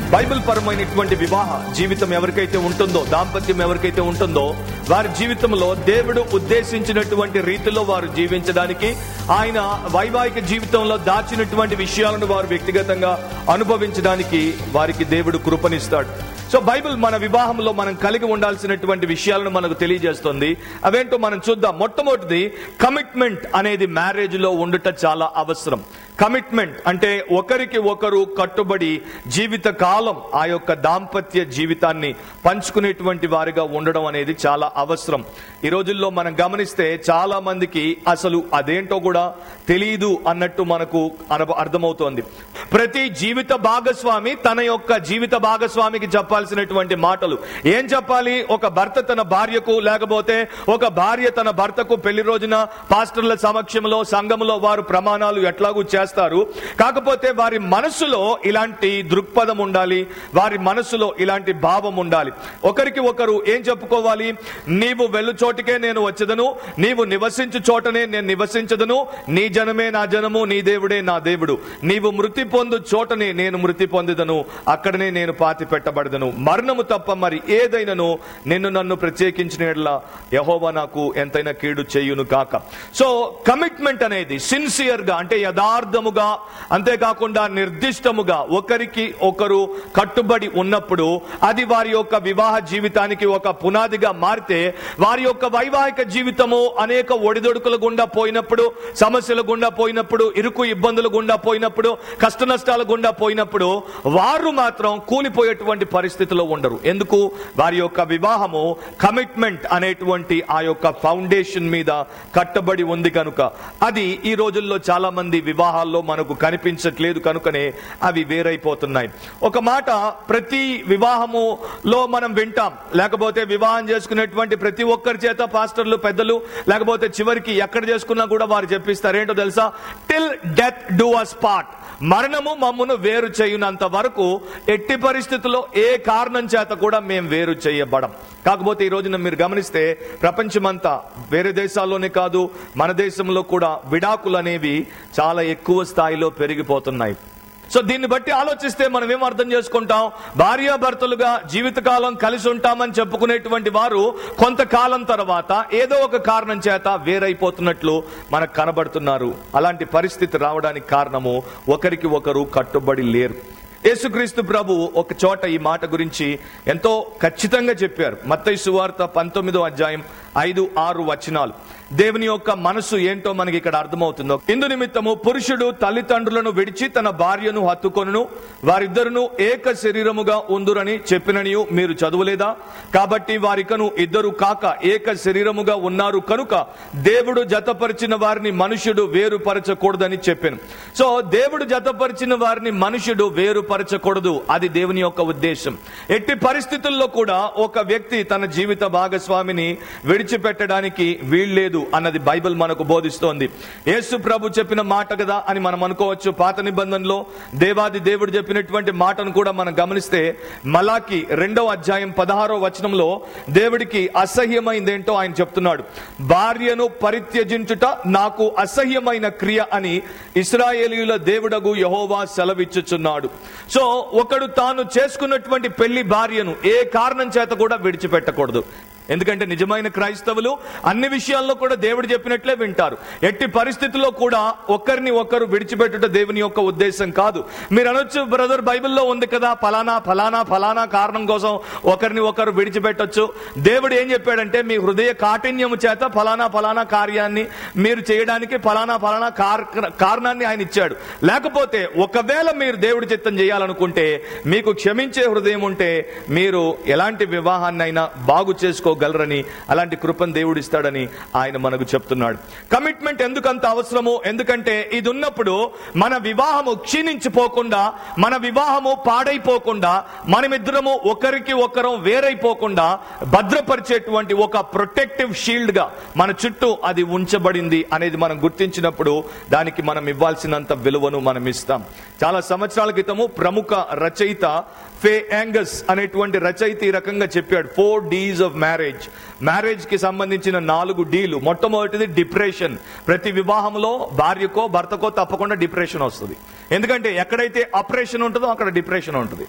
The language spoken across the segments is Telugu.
బైబిల్ పరమైనటువంటి వివాహ జీవితం ఎవరికైతే ఉంటుందో, దాంపత్యం ఎవరికైతే ఉంటుందో, వారి జీవితంలో దేవుడు ఉద్దేశించినటువంటి రీతిలో వారు జీవించడానికి, ఆయన వైవాహిక జీవితంలో దాచినటువంటి విషయాలను వారు వ్యక్తిగతంగా అనుభవించడానికి వారికి దేవుడు కృపనిస్తాడు. సో బైబిల్ మన వివాహంలో మనం కలిగి ఉండాల్సినటువంటి విషయాలను మనకు తెలియజేస్తుంది. అవేంటో మనం చూద్దాం. మొట్టమొదటిది, కమిట్మెంట్ అనేది మ్యారేజ్ లో ఉండుట చాలా అవసరం. కమిట్మెంట్ అంటే ఒకరికి ఒకరు కట్టుబడి జీవిత కాలం ఆ యొక్క దాంపత్య జీవితాన్ని పంచుకునేటువంటి వారిగా ఉండడం అనేది చాలా అవసరం. ఈ రోజుల్లో మనం గమనిస్తే చాలా మందికి అసలు అదేంటో కూడా తెలియదు అన్నట్టు మనకు అర్థమవుతోంది. ప్రతి జీవిత భాగస్వామి తన యొక్క జీవిత భాగస్వామికి చెప్పాల్సినటువంటి మాటలు ఏం చెప్పాలి? ఒక భర్త తన భార్యకు, లేకపోతే ఒక భార్య తన భర్తకు పెళ్లి రోజున పాస్టర్ల సమక్షంలో సంఘంలో వారు ప్రమాణాలు ఎట్లాగూ చేస్తారు. కాకపోతే వారి మనసులో ఇలాంటి దృక్పథం ఉండాలి, వారి మనసులో ఇలాంటి భావం ఉండాలి. ఒకరికి ఒకరు ఏం చెప్పుకోవాలి? నీవు వెళ్ళు చోటికే నేను వచ్చేదను, నీవు నివసించు చోటనే నేను నివసించదను, నీ జనమే నా జనము, నీ దేవుడే నా దేవుడు, నీవు మృతి పొందు చోటనే నేను మృతి పొందుదను, అక్కడనే నేను పాతి పెట్టబడదను, మరణము తప్ప మరి ఏదైనాను నిన్ను నన్ను ప్రత్యేకించిన యెడల యెహోవా నాకు ఎంతైనా కీడు చేయును కాక. సో కమిట్మెంట్ అనేది సిన్సియర్ గా, అంటే యథార్థముగా, అంతేకాకుండా నిర్దిష్టముగా ఒకరికి ఒకరు కట్టుబడి ఉన్నప్పుడు అది వారి యొక్క వివాహ జీవితానికి ఒక పునాదిగా మారితే, వారి యొక్క వైవాహిక జీవితము అనేక ఒడిదొడుకుల గుండా పోయినప్పుడు, సమస్యల గుండా పోయినప్పుడు, ఇరుకు ఇబ్బందులు గుండా పోయినప్పుడు, కష్ట నష్టాల గుండా పోయినప్పుడు వారు మాత్రం కూలిపోయేటువంటి పరిస్థితిలో ఉండరు. ఎందుకు? వారి యొక్క వివాహము కమిట్మెంట్ అనేటువంటి ఆ యొక్క ఫౌండేషన్ మీద కట్టబడి ఉంది కనుక. అది ఈ రోజుల్లో చాలా మంది వివాహాల్లో మనకు కనిపించట్లేదు కనుకనే అవి వేరైపోతున్నాయి. ఒక మాట ప్రతి వివాహములో మనం వింటాం, లేకపోతే వివాహం చేసుకునేటువంటి ప్రతి ఒక్కరి చేత పాస్టర్లు, పెద్దలు, లేకపోతే చివరికి ఎక్కడ చేసుకున్నా కూడా వారు చెప్పిస్తారు. ఏంటో తెలుసా? Till death do us part. మరణము మమ్మును వేరు చేయునంత వరకు ఎట్టి పరిస్థితుల్లో ఏ కారణం చేత కూడా మేము వేరు చేయబడం. కాకపోతే ఈ రోజున మీరు గమనిస్తే ప్రపంచమంతా, వేరే దేశాల్లోనే కాదు మన దేశంలో కూడా విడాకులు అనేవి చాలా ఎక్కువ స్థాయిలో పెరిగిపోతున్నాయి. సో దీన్ని బట్టి ఆలోచిస్తే మనం ఏం అర్థం చేసుకుంటాం? భార్యాభర్తలుగా జీవితకాలం కలిసి ఉంటామని చెప్పుకునేటువంటి వారు కొంతకాలం తర్వాత ఏదో ఒక కారణం చేత వేరైపోతున్నట్లు మనకు కనబడుతున్నారు. అలాంటి పరిస్థితి రావడానికి కారణము ఒకరికి ఒకరు కట్టుబడి లేరు. యేసుక్రీస్తు ప్రభు ఒక చోట ఈ మాట గురించి ఎంతో ఖచ్చితంగా చెప్పారు. మత్తయి సువార్త 19వ అధ్యాయం 5-6 వచనాలు. దేవుని యొక్క మనసు ఏంటో మనకి ఇక్కడ అర్థమవుతుందో. ఇందు నిమిత్తము పురుషుడు తల్లిదండ్రులను విడిచి తన భార్యను హత్తుకొనును, వారిద్దరును ఏక శరీరముగా ఉందురని చెప్పిననియు మీరు చదువులేదా? కాబట్టి వారికను ఇద్దరు కాక ఏక శరీరముగా ఉన్నారు కనుక దేవుడు జతపరిచిన వారిని మనుష్యుడు వేరుపరచకూడదని చెప్పాను. సో దేవుడు జతపరిచిన వారిని మనుష్యుడు వేరుపరచకూడదు, అది దేవుని యొక్క ఉద్దేశం. ఎట్టి పరిస్థితుల్లో కూడా ఒక వ్యక్తి తన జీవిత భాగస్వామిని విడిచిపెట్టడానికి వీల్లేదు అన్నది బైబిల్ మనకు బోధిస్తోంది. యేసు ప్రభు చెప్పిన మాట కదా అని మనం అనుకోవచ్చు. పాత నిబంధనలో దేవాది దేవుడు చెప్పినటువంటి మాటను కూడా మనం గమనిస్తే మలాకి 2వ అధ్యాయం 16వ వచనంలో దేవుడికి అసహ్యమైందేంటో ఆయన చెప్తున్నాడు. భార్యను పరిత్యజించుట నాకు అసహ్యమైన క్రియ అని ఇశ్రాయేలీయుల దేవుడగు యెహోవా సెలవిచ్చుచున్నాడు. సో ఒకడు తాను చేసుకున్నటువంటి పెళ్లి భార్యను ఏ కారణం చేత కూడా విడిచిపెట్టకూడదు. ఎందుకంటే నిజమైన క్రైస్తవులు అన్ని విషయాల్లో కూడా దేవుడు చెప్పినట్లే వింటారు. ఎట్టి పరిస్థితుల్లో కూడా ఒకరిని ఒకరు విడిచిపెట్టుట దేవుని యొక్క ఉద్దేశం కాదు. మీరు అనొచ్చు, బ్రదర్ బైబిల్లో ఉంది కదా ఫలానా ఫలానా ఫలానా కారణం కోసం ఒకరిని ఒకరు విడిచిపెట్టొచ్చు. దేవుడు ఏం చెప్పాడంటే మీ హృదయ కాఠిన్యము చేత ఫలానా ఫలానా కార్యాన్ని మీరు చేయడానికి ఫలానా ఫలానా కారణాన్ని ఆయన ఇచ్చాడు. లేకపోతే ఒకవేళ మీరు దేవుడి చిత్తం చేయాలనుకుంటే, మీకు క్షమించే హృదయం ఉంటే మీరు ఎలాంటి వివాహాన్ని అయినా బాగు చేసుకోగలరని, అలాంటి కృపను దేవుడు ఇస్తాడని ఆయన మనకు చెప్తున్నాడు. కమిట్మెంట్ ఎందుకంత అవసరము? ఎందుకంటే ఇది ఉన్నప్పుడు మన వివాహము క్షీణించిపోకుండా, మన వివాహము పాడైపోకుండా, మనమిద్దరము ఒకరికి ఒకరం వేరైపోకుండా భద్రపరిచేటువంటి ఒక ప్రొటెక్టివ్ షీల్డ్ గా మన చుట్టూ అది ఉంచబడింది అనేది మనం గుర్తించినప్పుడు దానికి మనం ఇవ్వాల్సినంత విలువను మనం ఇస్తాం. చాలా సంవత్సరాల క్రితము ప్రముఖ రచయిత ఫే యాంగస్ అనేటువంటి రచయిత ఈ రకంగా చెప్పాడు. 4 Ds ఆఫ్ మ్యారేజ్. మ్యారేజ్ కి సంబంధించిన 4 Dలు. మొట్టమొదటిది డిప్రెషన్. ప్రతి వివాహంలో భార్యకో భర్తకో తప్పకుండా డిప్రెషన్ వస్తుంది. ఎందుకంటే ఎక్కడైతే అప్రెషన్ ఉంటుందో అక్కడ డిప్రెషన్ ఉంటుంది.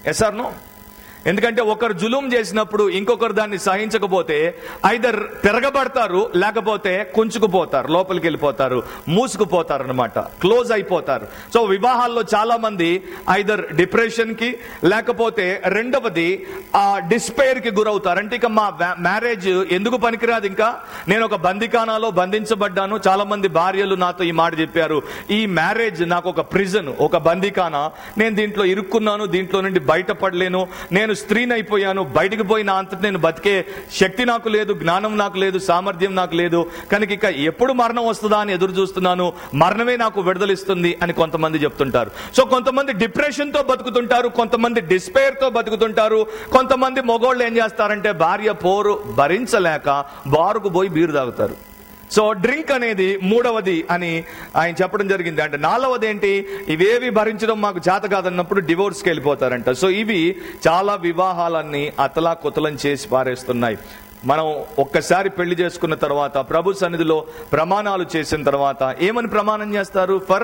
Yes or no? ఎందుకంటే ఒకరు జులుం చేసినప్పుడు ఇంకొకరు దాన్ని సహించకపోతే ఐదర్ తిరగబడతారు, లేకపోతే కుంచుకుపోతారు, లోపలికి వెళ్ళిపోతారు, మూసుకుపోతారు అనమాట, క్లోజ్ అయిపోతారు. సో వివాహాల్లో చాలా మంది ఐదర్ డిప్రెషన్ కి, లేకపోతే రెండవది డిస్పైర్ కి గురవుతారు. అంటే ఇక మా మ్యారేజ్ ఎందుకు పనికిరాదు, ఇంకా నేను ఒక బందికానాలో బంధించబడ్డాను. చాలా మంది భార్యలు నాతో ఈ మాట చెప్పారు, ఈ మ్యారేజ్ నాకు ఒక ప్రిజన్, ఒక బందికానా, నేను దీంట్లో ఇరుక్కున్నాను, దీంట్లో నుండి బయటపడలేను, నేను స్త్రీని అయిపోయాను, బయటికి పోయిన అంతటి నేను బతికే శక్తి నాకు లేదు, జ్ఞానం నాకు లేదు, సామర్థ్యం నాకు లేదు, కనుక ఇక ఎప్పుడు మరణం వస్తుందా అని ఎదురు చూస్తున్నాను, మరణమే నాకు విడుదలిస్తుంది అని కొంతమంది చెప్తుంటారు. సో కొంతమంది డిప్రెషన్ తో బతుకుతుంటారు, కొంతమంది డిస్పైర్ తో బతుకుతుంటారు, కొంతమంది మగోళ్ళు ఏం చేస్తారంటే భార్య పోరు భరించలేక బారుకు పోయి బీరు తాగుతారు. సో డ్రింక్ అనేది మూడవది అని ఆయన చెప్పడం జరిగింది. అంటే నాలుగవది ఏంటి, ఇవేవి భరించడం మాకు చేత కాదన్నప్పుడు డివోర్స్కి వెళ్ళిపోతారంట. సో ఇవి చాలా వివాహాలన్నీ అతలా కుతలం చేసి పారేస్తున్నాయి. మనం ఒక్కసారి పెళ్లి చేసుకున్న తర్వాత ప్రభు సన్నిధిలో ప్రమాణాలు చేసిన తర్వాత ఏమని ప్రమాణం చేస్తారు? For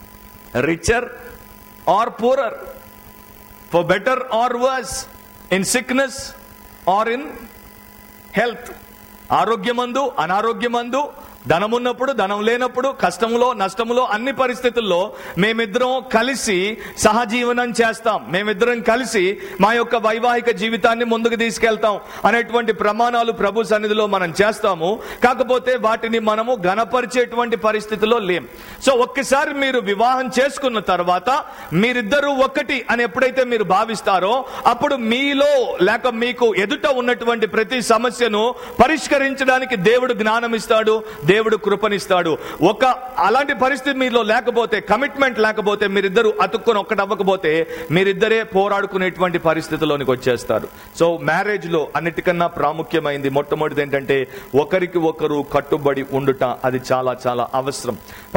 richer or poorer, for better or worse, in sickness or in health. ఆరోగ్యమందు అనారోగ్యమందు, ధనమున్నప్పుడు ధనం లేనప్పుడు, కష్టములో నష్టములో, అన్ని పరిస్థితుల్లో మేమిద్దరం కలిసి సహజీవనం చేస్తాం, మేమిద్దరం కలిసి మా యొక్క వైవాహిక జీవితాన్ని ముందుకు తీసుకెళ్తాం అనేటువంటి ప్రమాణాలు ప్రభు సన్నిధిలో మనం చేస్తాము. కాకపోతే వాటిని మనము ఘనపరిచేటువంటి పరిస్థితిలో లేం. సో ఒక్కసారి మీరు వివాహం చేసుకున్న తర్వాత మీరిద్దరూ ఒకటి అని ఎప్పుడైతే మీరు భావిస్తారో అప్పుడు మీలో లేక మీకు ఎదుట ఉన్నటువంటి ప్రతి సమస్యను పరిష్కరించడానికి దేవుడు జ్ఞానం ఇస్తాడు, దేవుడు కృపనిస్తాడు. ఒక అలాంటి పరిస్థితి మీలో లేకపోతే, కమిట్మెంట్ లేకపోతే, మీరిద్దరు అతుక్కుని ఒక్కటి అవ్వకపోతే మీరిద్దరే పోరాడుకునేటువంటి పరిస్థితిలోనికి వచ్చేస్తారు. సో మ్యారేజ్ లో అన్నిటికన్నా ప్రాముఖ్యమైంది మొట్టమొదటిది ఏంటంటే ఒకరికి ఒకరు కట్టుబడి ఉండుట. అది చాలా చాలా అవసరం.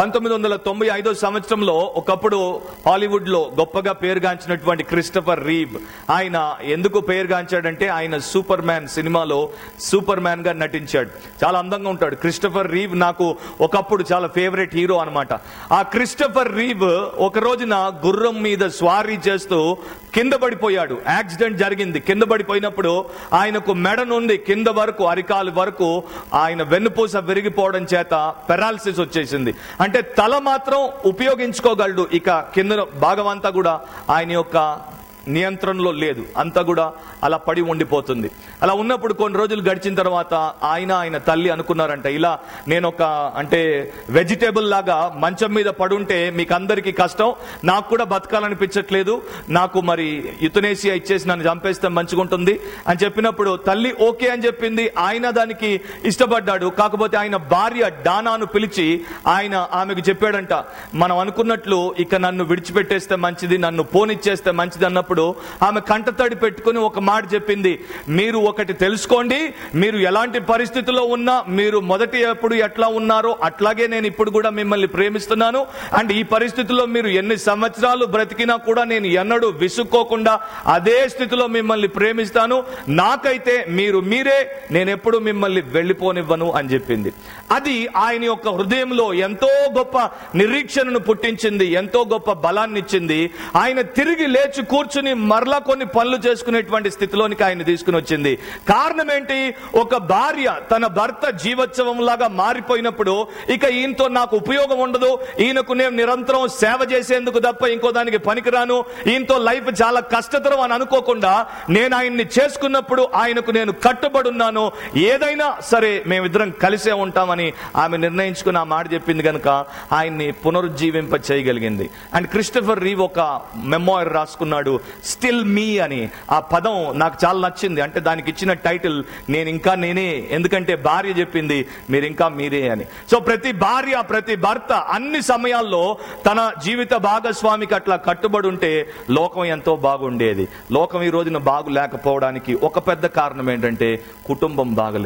1995 సంవత్సరంలో ఒకప్పుడు హాలీవుడ్ లో గొప్పగా పేరుగాంచినటువంటి క్రిస్టఫర్ రీవ్, ఆయన ఎందుకు పేరుగాంచాడంటే ఆయన సూపర్ మ్యాన్ సినిమాలో సూపర్ మ్యాన్ గా నటించాడు. చాలా అందంగా ఉంటాడు. క్రిస్టఫర్ రీవ్ నాకు ఒకప్పుడు చాలా ఫేవరెట్ హీరో అనమాట. ఆ క్రిస్టఫర్ రీవ్ ఒక రోజున గుర్రం మీద స్వారీ చేస్తూ కింద పడిపోయాడు. యాక్సిడెంట్ జరిగింది. కింద పడిపోయినప్పుడు ఆయనకు మెడ నుండి కింద వరకు అరికాలు వరకు ఆయన వెన్నుపూస విరిగిపోవడం చేత పెరాలసిస్ వచ్చేసింది. అంటే తల మాత్రం ఉపయోగించుకోగలడు, ఇక కింద భాగం అంతా కూడా ఆయన యొక్క నియంత్రణలో లేదు, అంతా కూడా అలా పడి ఉండిపోతుంది. అలా ఉన్నప్పుడు కొన్ని రోజులు గడిచిన తర్వాత ఆయన తల్లి అనుకున్నారంట, ఇలా నేను ఒక అంటే వెజిటేబుల్ లాగా మంచం మీద పడుంటే మీకు అందరికీ కష్టం, నాకు కూడా బతకాలనిపించట్లేదు, నాకు మరి యుతనేసియా ఇచ్చేసి నన్ను చంపేస్తే మంచిగా ఉంటుంది అని చెప్పినప్పుడు తల్లి ఓకే అని చెప్పింది. ఆయన దానికి ఇష్టపడ్డాడు. కాకపోతే ఆయన భార్య డానాను పిలిచి ఆయన ఆమెకు చెప్పాడంట, మనం అనుకున్నట్లు ఇక నన్ను విడిచిపెట్టేస్తే మంచిది, నన్ను పోనిచ్చేస్తే మంచిది అన్నప్పుడు ఆమె కంటతడి పెట్టుకుని ఒక మాట చెప్పింది, మీరు ఒకటి తెలుసుకోండి, మీరు ఎలాంటి పరిస్థితిలో ఉన్నా, మీరు మొదటి ఎప్పుడు ఎట్లా ఉన్నారో అట్లాగే నేను ఇప్పుడు కూడా మిమ్మల్ని ప్రేమిస్తున్నాను. అండ్ ఈ పరిస్థితిలో మీరు ఎన్ని సంవత్సరాలు బ్రతికినా కూడా నేను ఎన్నడూ విసుక్కోకుండా అదే స్థితిలో మిమ్మల్ని ప్రేమిస్తాను. నాకైతే మీరు మీరే, నేను ఎప్పుడు మిమ్మల్ని వెళ్ళిపోనివ్వను అని చెప్పింది. అది ఆయన యొక్క హృదయంలో ఎంతో గొప్ప నిరీక్షణను పుట్టించింది, ఎంతో గొప్ప బలాన్ని ఇచ్చింది. ఆయన తిరిగి లేచి కూర్చుని మరలా కొన్ని పనులు చేసుకునేటువంటి స్థితిలోనికి ఆయన తీసుకుని వచ్చింది. కారణం ఏంటి? ఒక భార్య తన భర్త జీవోత్సవం లాగా మారిపోయినప్పుడు ఇక ఈయనతో నాకు ఉపయోగం ఉండదు, ఈయనకు నేను నిరంతరం సేవ చేసేందుకు తప్ప ఇంకో దానికి పనికిరాను, ఈయనతో లైఫ్ చాలా కష్టతరం అని అనుకోకుండా నేను ఆయన్ని చేసుకున్నప్పుడు ఆయనకు నేను కట్టుబడి ఉన్నాను, ఏదైనా సరే మేమిద్దరం కలిసే ఉంటామని ఆమె నిర్ణయించుకుని ఆ మాట చెప్పింది కనుక ఆయన్ని పునరుజ్జీవింప చేయగలిగింది. అండ్ క్రిస్టఫర్ రీవ్ ఒక మెమోయిర్ రాసుకున్నాడు, స్టిల్ మీ అని. ఆ పదం నాకు చాలా నచ్చింది. అంటే దానికి ఇచ్చిన టైటిల్ నేను ఇంకా నేనే, ఎందుకంటే భార్య చెప్పింది మీరు ఇంకా మీరే అని. సో ప్రతి భార్య ప్రతి భర్త అన్ని సమయాల్లో తన జీవిత భాగస్వామికి అట్లా కట్టుబడి ఉంటే లోకం ఎంతో బాగుండేది. లోకం ఈ రోజున బాగు లేకపోవడానికి ఒక పెద్ద కారణం ఏంటంటే కుటుంబం బాగలేదు.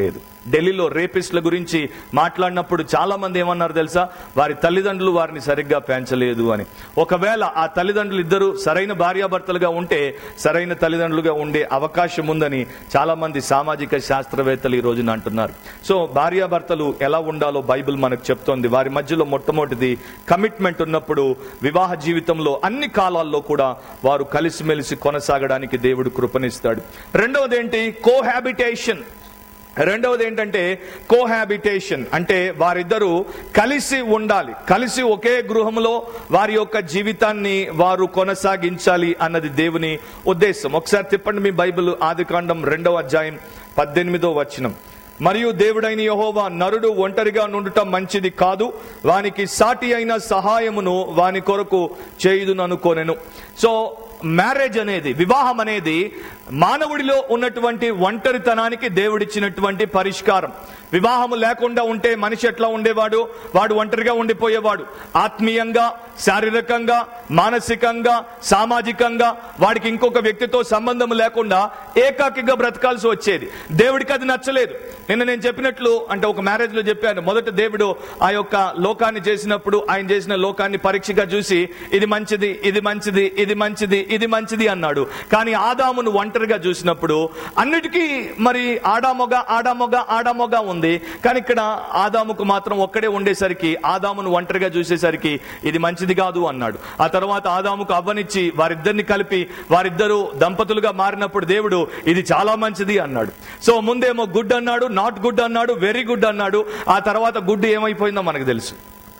ఢిల్లీలో రేపిస్ట్ల గురించి మాట్లాడినప్పుడు చాలా మంది ఏమన్నారు తెలుసా? వారి తల్లిదండ్రులు వారిని సరిగ్గా పెంచలేదు అని. ఒకవేళ ఆ తల్లిదండ్రులు ఇద్దరు సరైన భార్యాభర్తలుగా ఉంటే సరైన తల్లిదండ్రులుగా ఉండే అవకాశం ఉందని చాలా మంది సామాజిక శాస్త్రవేత్తలు ఈ రోజున అంటున్నారు. సో భార్యాభర్తలు ఎలా ఉండాలో బైబిల్ మనకు చెప్తోంది. వారి మధ్యలో మొట్టమొదటిది కమిట్మెంట్ ఉన్నప్పుడు వివాహ జీవితంలో అన్ని కాలాల్లో కూడా వారు కలిసిమెలిసి కొనసాగడానికి దేవుడు కృపనిస్తాడు. రెండవది ఏంటి? కోహాబిటేషన్. రెండవది ఏంటంటే కోహాబిటేషన్ అంటే వారిద్దరూ కలిసి ఉండాలి, కలిసి ఒకే గృహంలో వారి యొక్క జీవితాన్ని వారు కొనసాగించాలి అన్నది దేవుని ఉద్దేశం. ఒకసారి తిప్పండి మీ బైబిల్, ఆదికాండం 2వ అధ్యాయం 18వ వచనం. మరియు దేవుడైన యెహోవా నరుడు ఒంటరిగా నుండుట మంచిది కాదు, వానికి సాటి అయిన సహాయమును వాని కొరకు చేయుదుననుకొనెను. సో మ్యారేజ్ అనేది, వివాహం అనేది మానవుడిలో ఉన్నటువంటి ఒంటరితనానికి దేవుడిచ్చినటువంటి పరిష్కారం. వివాహము లేకుండా ఉంటే మనిషి ఎట్లా ఉండేవాడు? వాడు ఒంటరిగా ఉండిపోయేవాడు. ఆత్మీయంగా, శారీరకంగా, మానసికంగా, సామాజికంగా వాడికి ఇంకొక వ్యక్తితో సంబంధం లేకుండా ఏకాకిగా బ్రతకాల్సి వచ్చేది. దేవుడికి అది నచ్చలేదు. నిన్న నేను చెప్పినట్లు, అంటే ఒక మ్యారేజ్ లో చెప్పాను, మొదట దేవుడు ఆ యొక్క లోకాన్ని చేసినప్పుడు ఆయన చేసిన లోకాన్ని పరీక్షగా చూసి ఇది మంచిది, ఇది మంచిది, ఇది మంచిది, ఇది మంచిది అన్నాడు. కానీ ఆదామును ఒంటరిగా చూసినప్పుడు అన్నిటికీ మరి ఆడామొగ ఉంది. కానీ ఇక్కడ ఆదాముకు మాత్రం ఒక్కడే ఉండేసరికి, ఆదామును ఒంటరిగా చూసేసరికి ఇది మంచిది కాదు అన్నాడు. ఆ తర్వాత ఆదాముకు అవ్వనిచ్చి వారిద్దరిని కలిపి వారిద్దరూ దంపతులుగా మారినప్పుడు దేవుడు ఇది చాలా మంచిది అన్నాడు. సో ముందేమో గుడ్ అన్నాడు, నాట్ గుడ్ అన్నాడు, వెరీ గుడ్ అన్నాడు. ఆ తర్వాత గుడ్ ఏమైపోయిందో మనకు తెలుసు.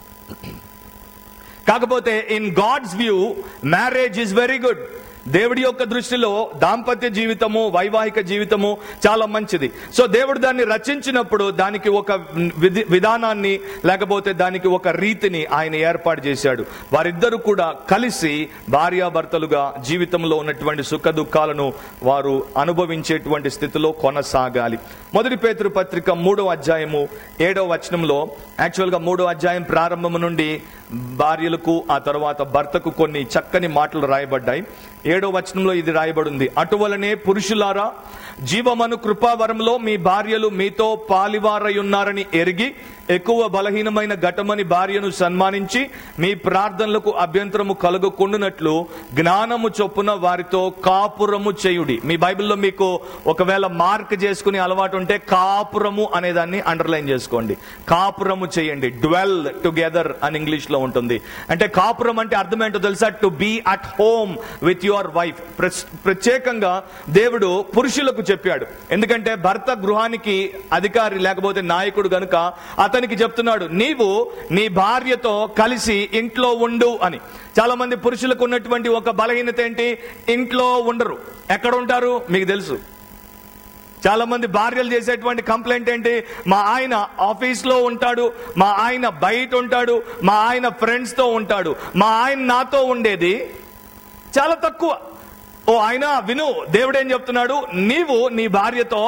కాకపోతే in God's view marriage is very good. దేవుడి యొక్క దృష్టిలో దాంపత్య జీవితము, వైవాహిక జీవితము చాలా మంచిది. సో దేవుడు దాన్ని రచించినప్పుడు దానికి ఒక విధానాన్ని, లేకపోతే దానికి ఒక రీతిని ఆయన ఏర్పాటు చేశాడు. వారిద్దరూ కూడా కలిసి భార్యాభర్తలుగా జీవితంలో ఉన్నటువంటి సుఖ దుఃఖాలను వారు అనుభవించేటువంటి స్థితిలో కొనసాగాలి. మొదటి పేతురు పత్రిక 3వ అధ్యాయము 7వ వచనంలో, యాక్చువల్గా 3వ అధ్యాయం ప్రారంభము నుండి భార్యలకు ఆ తర్వాత భర్తకు కొన్ని చక్కని మాటలు రాయబడ్డాయి. 7వ వచనంలో ఇది రాయబడింది: అటువలనే పురుషులారా, జీవమను కృపావరంలో మీ భార్యలు మీతో పాలివారయున్నారని ఎరిగి ఎక్కువ బలహీనమైన ఘటమని భార్యను సన్మానించి మీ ప్రార్థనలకు అభ్యంతరము కలుగకుండునట్లు జ్ఞానము చొప్పున వారితో కాపురము చేయుడి. మీ బైబిల్లో మీకు ఒకవేళ మార్క్ చేసుకునే అలవాటు ఉంటే కాపురము అనేదాన్ని అండర్లైన్ చేసుకోండి. కాపురము చేయండి. డ్వెల్ టుగెదర్ అని ఇంగ్లీష్ లో ఉంటుంది. అంటే కాపురం అంటే అర్థం ఏంటో తెలుసా? To be at home with your wife. ప్రత్యేకంగా దేవుడు పురుషులకు చెప్పాడు. ఎందుకంటే భర్త గృహానికి అధికారి లేకపోతే నాయకుడు గనుక అతనికి చెప్తున్నాడు, నీవు నీ భార్యతో కలిసి ఇంట్లో ఉండు అని. చాలా మంది పురుషులకు ఉన్నటువంటి ఒక బలహీనత ఏంటి? ఇంట్లో ఉండరు. ఎక్కడ ఉంటారు? మీకు తెలుసు. చాలా మంది భార్యలు చేసేటువంటి కంప్లైంట్ ఏంటి? మా ఆయన ఆఫీస్ లో ఉంటాడు, మా ఆయన బయట ఉంటాడు, మా ఆయన ఫ్రెండ్స్ తో ఉంటాడు, మా ఆయన నాతో ఉండేది చాలా తక్కువ. ఓ ఆయన విను, దేవుడు ఏం చెప్తున్నాడు? నీవు నీ భార్యతో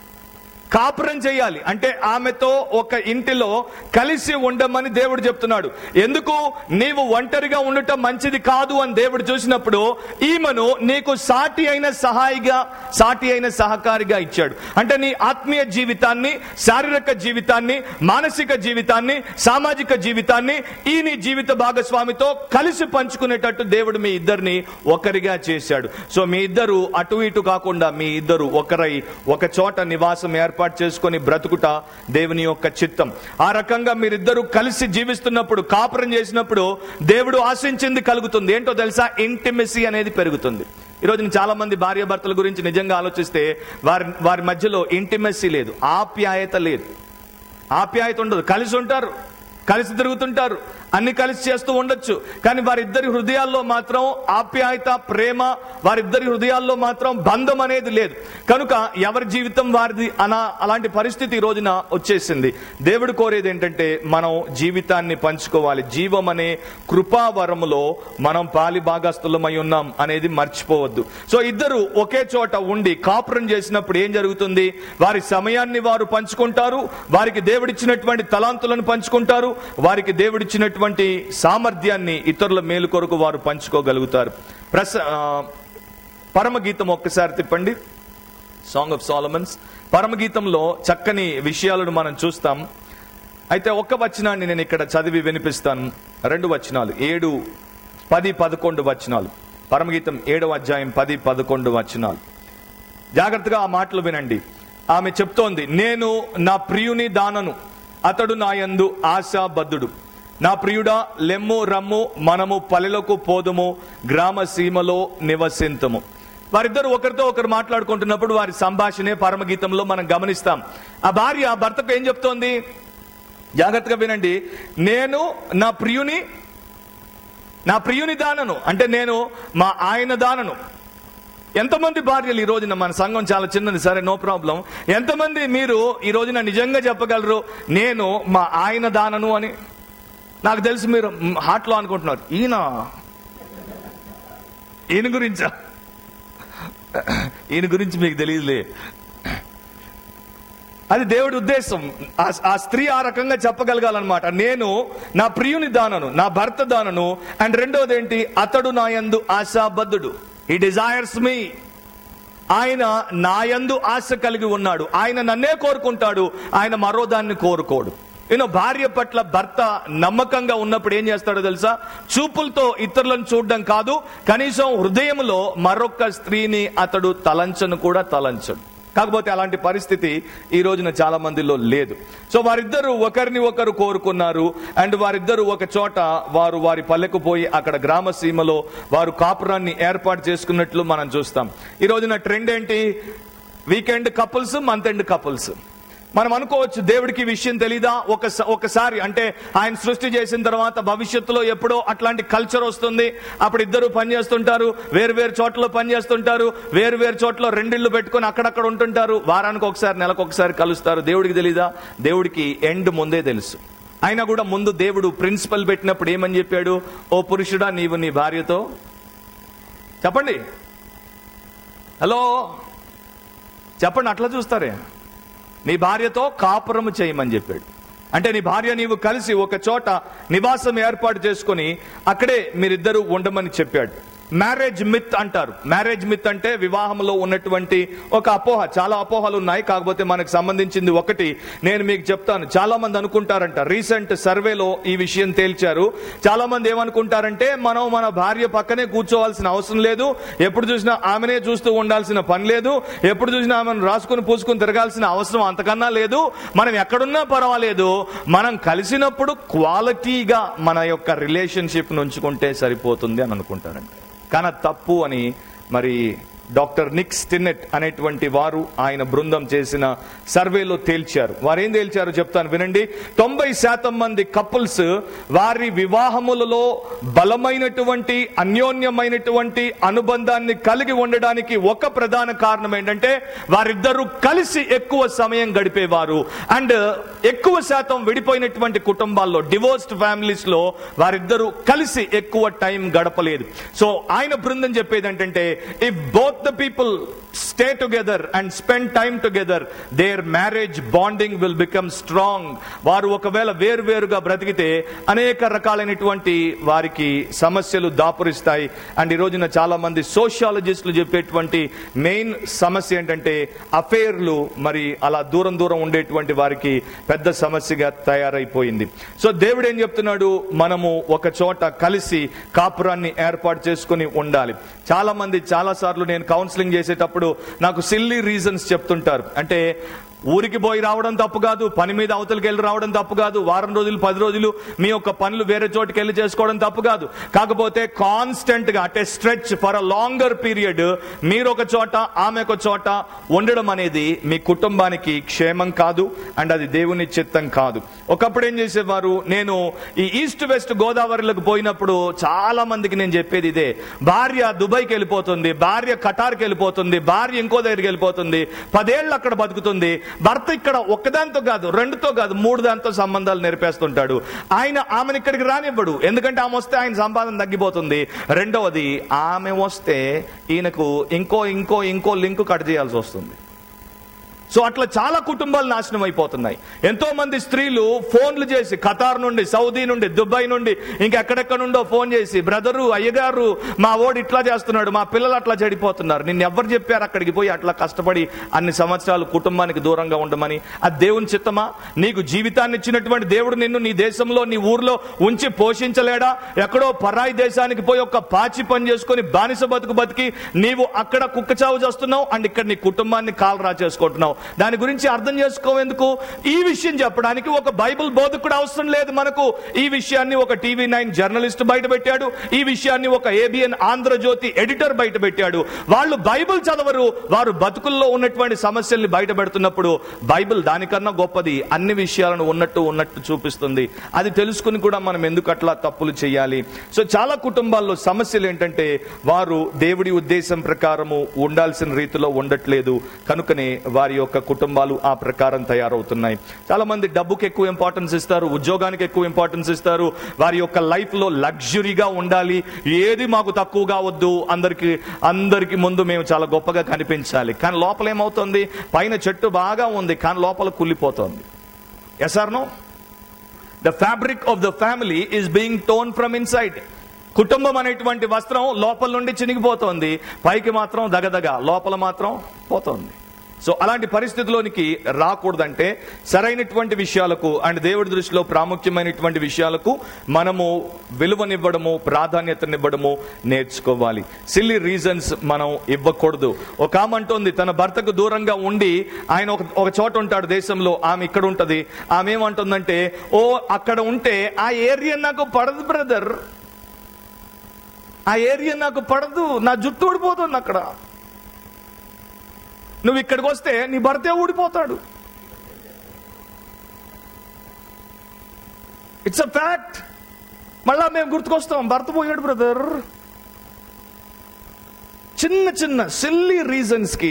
కాపురం చేయాలి. అంటే ఆమెతో ఒక ఇంటిలో కలిసి ఉండమని దేవుడు చెప్తున్నాడు. ఎందుకు? నీవు ఒంటరిగా ఉండటం మంచిది కాదు అని దేవుడు చూసినప్పుడు ఈమెను నీకు సాటి అయిన సాటి అయిన సహకారిగా ఇచ్చాడు. అంటే నీ ఆత్మీయ జీవితాన్ని, శారీరక జీవితాన్ని, మానసిక జీవితాన్ని, సామాజిక జీవితాన్ని ఈ నీ జీవిత భాగస్వామితో కలిసి పంచుకునేటట్టు దేవుడు మీ ఇద్దరిని ఒకరిగా చేశాడు. సో మీ ఇద్దరు అటు ఇటు కాకుండా మీ ఇద్దరు ఒకరై ఒక చోట నివాసం ఏర్పాటు చేసుకొని బ్రతుకుట దేవుని యొక్క చిత్తం. ఆ రకంగా మీరిద్దరూ కలిసి జీవిస్తున్నప్పుడు, కాపురం చేసినప్పుడు దేవుడు ఆశించింది కలుగుతుంది. ఏంటో తెలుసా? ఇంటిమెసీ అనేది పెరుగుతుంది. ఈరోజు చాలా మంది భార్యాభర్తల గురించి నిజంగా ఆలోచిస్తే వారి మధ్యలో ఇంటిమెసీ లేదు, ఆప్యాయత లేదు. ఆప్యాయత ఉండదు. కలిసి ఉంటారు, కలిసి తిరుగుతుంటారు, అన్ని కలిసి చేస్తూ ఉండొచ్చు. కానీ వారిద్దరి హృదయాల్లో మాత్రం ఆప్యాయత, ప్రేమ, వారిద్దరి హృదయాల్లో మాత్రం బంధం అనేది లేదు. కనుక ఎవరి జీవితం వారిది అలాంటి పరిస్థితి ఈ రోజున వచ్చేసింది. దేవుడు కోరేది ఏంటంటే మనం జీవితాన్ని పంచుకోవాలి. జీవం అనే కృపావరములో మనం పాలి భాగస్థులమై ఉన్నాం అనేది మర్చిపోవద్దు. సో ఇద్దరు ఒకే చోట ఉండి కాపురం చేసినప్పుడు ఏం జరుగుతుంది? వారి సమయాన్ని వారు పంచుకుంటారు, వారికి దేవుడిచ్చినటువంటి తలాంతులను పంచుకుంటారు, వారికి దేవుడిచ్చినటువంటి సామర్థ్యాన్ని ఇతరుల మేలు కొరకు వారు పంచుకోగలుగుతారు. పరమగీతం ఒక్కసారి తిప్పండి. సాంగ్ ఆఫ్ సోలమన్స్, పరమగీతంలో చక్కని విషయాలను మనం చూస్తాం. అయితే ఒక్క వచనాన్ని నేను ఇక్కడ చదివి వినిపిస్తాను. 2 వచనాలు, 7, 10, 11 వచనాలు. పరమగీతం 7వ అధ్యాయం 10, 11 వచనాలు. జాగ్రత్తగా ఆ మాటలు వినండి. ఆమె చెప్తోంది, నేను నా ప్రియుని దానను, అతడు నా యందు ఆశాబద్ధుడు. నా ప్రియుడా, లెమ్ము రమ్ము, మనము పల్లెలకు పోదుము, గ్రామ సీమలో నివసింతుము. వారిద్దరు ఒకరితో ఒకరు మాట్లాడుకుంటున్నప్పుడు వారి సంభాషణే పరమగీతంలో మనం గమనిస్తాం. ఆ భార్య భర్తకు ఏం చెప్తోంది? జాగ్రత్తగా వినండి. నేను నా ప్రియుని దానను, అంటే నేను మా ఆయన దానను. ఎంతమంది భార్యలు ఈ రోజున, మన సంఘం చాలా చిన్నది, సరే నో ప్రాబ్లం, ఎంతమంది మీరు ఈ రోజున నిజంగా చెప్పగలరు నేను మా ఆయన దానను అని? నాకు తెలుసు మీరు హార్ట్లో అనుకుంటున్నారు, ఈయన గురించి మీకు తెలియదులే. అది దేవుడి ఉద్దేశం. ఆ స్త్రీ ఆ రకంగా చెప్పగలగాలన్నమాట. నేను నా ప్రియుని దానను, నా భర్త దానను. అండ్ రెండోది ఏంటి? అతడు నా యందు ఆశాబద్ధుడు. హి డిజైర్స్ మీ. ఆయన నా యందు ఆశ కలిగి ఉన్నాడు. ఆయన నన్నే కోరుకుంటాడు, ఆయన మరో దాన్ని కోరుకోడు. భార్య పట్ల భర్త నమ్మకంగా ఉన్నప్పుడు ఏం చేస్తాడో తెలుసా? చూపులతో ఇతరులను చూడడం కాదు, కనీసం హృదయంలో మరొక స్త్రీని అతడు తలంచను కూడా తలంచడు. కాకపోతే అలాంటి పరిస్థితి ఈ రోజున చాలా మందిలో లేదు. సో వారిద్దరూ ఒకరిని ఒకరు కోరుకున్నారు. అండ్ వారిద్దరూ ఒక చోట వారి పల్లెకు పోయి అక్కడ గ్రామ సీమలో వారు కాపురాన్ని ఏర్పాటు చేసుకున్నట్లు మనం చూస్తాం. ఈ రోజున ట్రెండ్ ఏంటి? Weekend couples, month end couples. మనం అనుకోవచ్చు, దేవుడికి విషయం తెలీదా? ఒకసారి అంటే ఆయన సృష్టి చేసిన తర్వాత భవిష్యత్తులో ఎప్పుడో అట్లాంటి కల్చర్ వస్తుంది. అప్పుడు ఇద్దరు పనిచేస్తుంటారు, వేరు చోట్ల పనిచేస్తుంటారు, వేరు చోట్ల 2 ఇళ్ళు పెట్టుకుని అక్కడక్కడ ఉంటుంటారు. వారానికి ఒకసారి, నెలకు ఒకసారి కలుస్తారు. దేవుడికి తెలీదా? దేవుడికి ఎండ్ ముందే తెలుసు. అయినా కూడా ముందు దేవుడు ప్రిన్సిపల్ పెట్టినప్పుడు ఏమని చెప్పాడు? ఓ పురుషుడా, నీవు నీ భార్యతో, చెప్పండి, హలో చెప్పండి, అట్లా చూస్తారే, నీ భార్యతో కాపురము చేయమని చెప్పాడు. అంటే నీ భార్య నీవు కలిసి ఒక చోట నివాసం ఏర్పాటు చేసుకుని అక్కడే మీరిద్దరూ ఉండమని చెప్పాడు. మ్యారేజ్ మిత్ అంటారు. మ్యారేజ్ మిత్ అంటే వివాహంలో ఉన్నటువంటి ఒక అపోహ. చాలా అపోహలు ఉన్నాయి, కాకపోతే మనకు సంబంధించింది ఒకటి నేను మీకు చెప్తాను. చాలా మంది అనుకుంటారంట, రీసెంట్ సర్వేలో ఈ విషయం తేల్చారు. చాలా మంది ఏమనుకుంటారంటే, మనం మన భార్య పక్కనే కూర్చోవాల్సిన అవసరం లేదు, ఎప్పుడు చూసినా ఆమెనే చూస్తూ ఉండాల్సిన పని లేదు, ఎప్పుడు చూసినా ఆమెను రాసుకుని పూసుకుని తిరగాల్సిన అవసరం అంతకన్నా లేదు, మనం ఎక్కడున్నా పర్వాలేదు, మనం కలిసినప్పుడు క్వాలిటీగా మన యొక్క రిలేషన్షిప్ ఉంచుకుంటే సరిపోతుంది అని అనుకుంటారంట. కానీ తప్పు అని మరి డాక్టర్ నిక్ స్టిన్నెట్ అనేటువంటి వారు ఆయన బృందం చేసిన సర్వేలో తేల్చారు. వారు ఏం తేల్చారో చెప్తాను వినండి. 90% మంది కపుల్స్ వారి వివాహములలో బలమైనటువంటి అన్యోన్యమైనటువంటి అనుబంధాన్ని కలిగి ఉండడానికి ఒక ప్రధాన కారణం ఏంటంటే వారిద్దరూ కలిసి ఎక్కువ సమయం గడిపేవారు. అండ్ ఎక్కువ శాతం విడిపోయినటువంటి కుటుంబాల్లో, డివోర్స్డ్ ఫ్యామిలీస్ లో వారిద్దరూ కలిసి ఎక్కువ టైం గడపలేదు. సో ఆయన బృందం చెప్పేది ఏంటంటే, if both the people stay together and spend time together, their marriage bonding will become strong. వారు ఒకవేళ వేరువేరుగా బ్రతికితే అనేక రకాలైనటువంటి వారికి సమస్యలు దాపురిస్తాయి. అండ్ ఈ రోజున చాలా మంది సోషియాలజిస్టులు చెప్పేటువంటి మెయిన్ సమస్య ఏంటంటే అఫేర్లు. మరి అలా దూరం ఉండేటువంటి వారికి పెద్ద సమస్యగా తయారైపోయింది. సో దేవుడు ఏం చెప్తున్నాడు? మనము ఒక చోట కలిసి కాపురాన్ని ఏర్పాటు చేసుకుని ఉండాలి. చాలా మంది చాలా సార్లు నేను కౌన్సిలింగ్ చేసేటప్పుడు నాకు సిల్లీ రీజన్స్ చెప్తుంటారు. అంటే ఊరికి పోయి రావడం తప్పు కాదు, పని మీద అవతలకి వెళ్ళి రావడం తప్పు కాదు, వారం రోజులు 10 రోజులు మీ యొక్క పనులు వేరే చోటుకి వెళ్ళి చేసుకోవడం తప్పు కాదు. కాకపోతే కాన్స్టెంట్ గా అంటే stretch for a longer period మీరు ఒక చోట ఆమె ఒక చోట ఉండడం అనేది మీ కుటుంబానికి క్షేమం కాదు. అండ్ అది దేవుని చిత్తం కాదు. ఒకప్పుడు ఏం చేసేవారు, నేను ఈ ఈస్ట్ వెస్ట్ గోదావరిలకు పోయినప్పుడు చాలా మందికి నేను చెప్పేది ఇదే. భార్య దుబాయ్కి వెళ్ళిపోతుంది, భార్య ఖటార్కి వెళ్ళిపోతుంది, భార్య ఇంకో దగ్గరికి వెళ్ళిపోతుంది, 10 ఏళ్ళు అక్కడ బతుకుతుంది. భర్త ఇక్కడ ఒక్కదాంతో కాదు, 2తో కాదు, 3 దాంతో సంబంధాలు నేర్పేస్తుంటాడు. ఆయన ఆమెను ఇక్కడికి రానివ్వడు, ఎందుకంటే ఆమె వస్తే ఆయన సంపాదన తగ్గిపోతుంది. రెండవది, ఆమె వస్తే ఈయనకు ఇంకో లింక్ కట్ చేయాల్సి వస్తుంది. సో అట్లా చాలా కుటుంబాలు నాశనం అయిపోతున్నాయి. ఎంతో మంది స్త్రీలు ఫోన్లు చేసి ఖతార్ నుండి, సౌదీ నుండి, దుబాయ్ నుండి, ఇంకెక్కడెక్కడ నుండో ఫోన్ చేసి, బ్రదరు, అయ్యగారు, మా ఓడి ఇట్లా చేస్తున్నాడు, మా పిల్లలు అట్లా చెడిపోతున్నారు, నిన్ను ఎవరు చెప్పారు అక్కడికి పోయి అట్లా కష్టపడి అన్ని సంవత్సరాలు కుటుంబానికి దూరంగా ఉండమని? అది దేవుని చిత్తమా? నీకు జీవితాన్ని ఇచ్చినటువంటి దేవుడు నిన్ను నీ దేశంలో, నీ ఊర్లో ఉంచి పోషించలేడా? ఎక్కడో పరాయి దేశానికి పోయి ఒక పాచి పని చేసుకొని బానిస బతికి నీవు అక్కడ కుక్కచావు చేస్తున్నావు, అండ్ ఇక్కడ నీ కుటుంబాన్ని కాలరా చేసుకుంటున్నావు. దాని గురించి అర్థం చేసుకోవేందుకు? ఈ విషయం చెప్పడానికి ఒక బైబిల్ బోధకుడు అవసరం లేదు మనకు. ఈ విషయాన్ని ఒక TV9 జర్నలిస్ట్ బయట పెట్టాడు. ఈ విషయాన్ని ఒక ABN ఆంధ్రజ్యోతి ఎడిటర్ బయట పెట్టాడు. వాళ్ళు బైబిల్ చదవరు, వారు బతుకుల్లో ఉన్నటువంటి సమస్యల్ని బయట పెడుతున్నప్పుడు బైబిల్ దానికన్నా గొప్పది, అన్ని విషయాలను ఉన్నట్టు చూపిస్తుంది. అది తెలుసుకుని కూడా మనం ఎందుకు అట్లా తప్పులు చేయాలి? సో చాలా కుటుంబాల్లో సమస్యలు ఏంటంటే వారు దేవుడి ఉద్దేశం ప్రకారము ఉండాల్సిన రీతిలో ఉండట్లేదు. కనుకనే వారి యొక్క కుటుంబాలు ఆ ప్రకారం తయారవుతున్నాయి. చాలా మంది డబ్బుకి ఎక్కువ ఇంపార్టెన్స్ ఇస్తారు, ఉద్యోగానికి ఎక్కువ ఇంపార్టెన్స్ ఇస్తారు, వారి యొక్క లైఫ్ లో లగ్జరీగా ఉండాలి, ఏది మాకు తక్కువగా వద్దు, అందరికి ముందు మేము చాలా గొప్పగా కనిపించాలి. కానీ లోపల ఏమవుతుంది? పైన చెట్టు బాగా ఉంది కానీ లోపల కుళ్ళిపోతుంది. Yes or no? The fabric of the family is being torn from inside. కుటుంబం అనేటువంటి వస్త్రం లోపల నుండి చినిగిపోతోంది, పైకి మాత్రం దగదగ, లోపల మాత్రం పోతోంది. సో అలాంటి పరిస్థితిలోనికి రాకూడదంటే సరైనటువంటి విషయాలకు అండ్ దేవుడి దృష్టిలో ప్రాముఖ్యమైనటువంటి విషయాలకు మనము విలువనివ్వడము, ప్రాధాన్యతనివ్వడము నేర్చుకోవాలి. సిల్లీ రీజన్స్ మనం ఇవ్వకూడదు. ఒక ఆమె అంటోంది తన భర్తకు దూరంగా ఉండి, ఆయన ఒక చోట ఉంటాడు దేశంలో, ఆమె ఇక్కడ ఉంటది. ఆమె ఏమంటుందంటే, ఓ అక్కడ ఉంటే ఆ ఏరియా నాకు పడదు బ్రదర్, ఆ ఏరియా నాకు పడదు, నా జుట్టు ఊడిపోతుంది అక్కడ, నువ్వు ఇక్కడికి వస్తే నీ భర్తే ఊడిపోతాడు. It's a fact. మళ్ళా మేము గుర్తుకొస్తాం, భర్త పోయాడు బ్రదర్. చిన్న సిల్లీ రీజన్స్ కి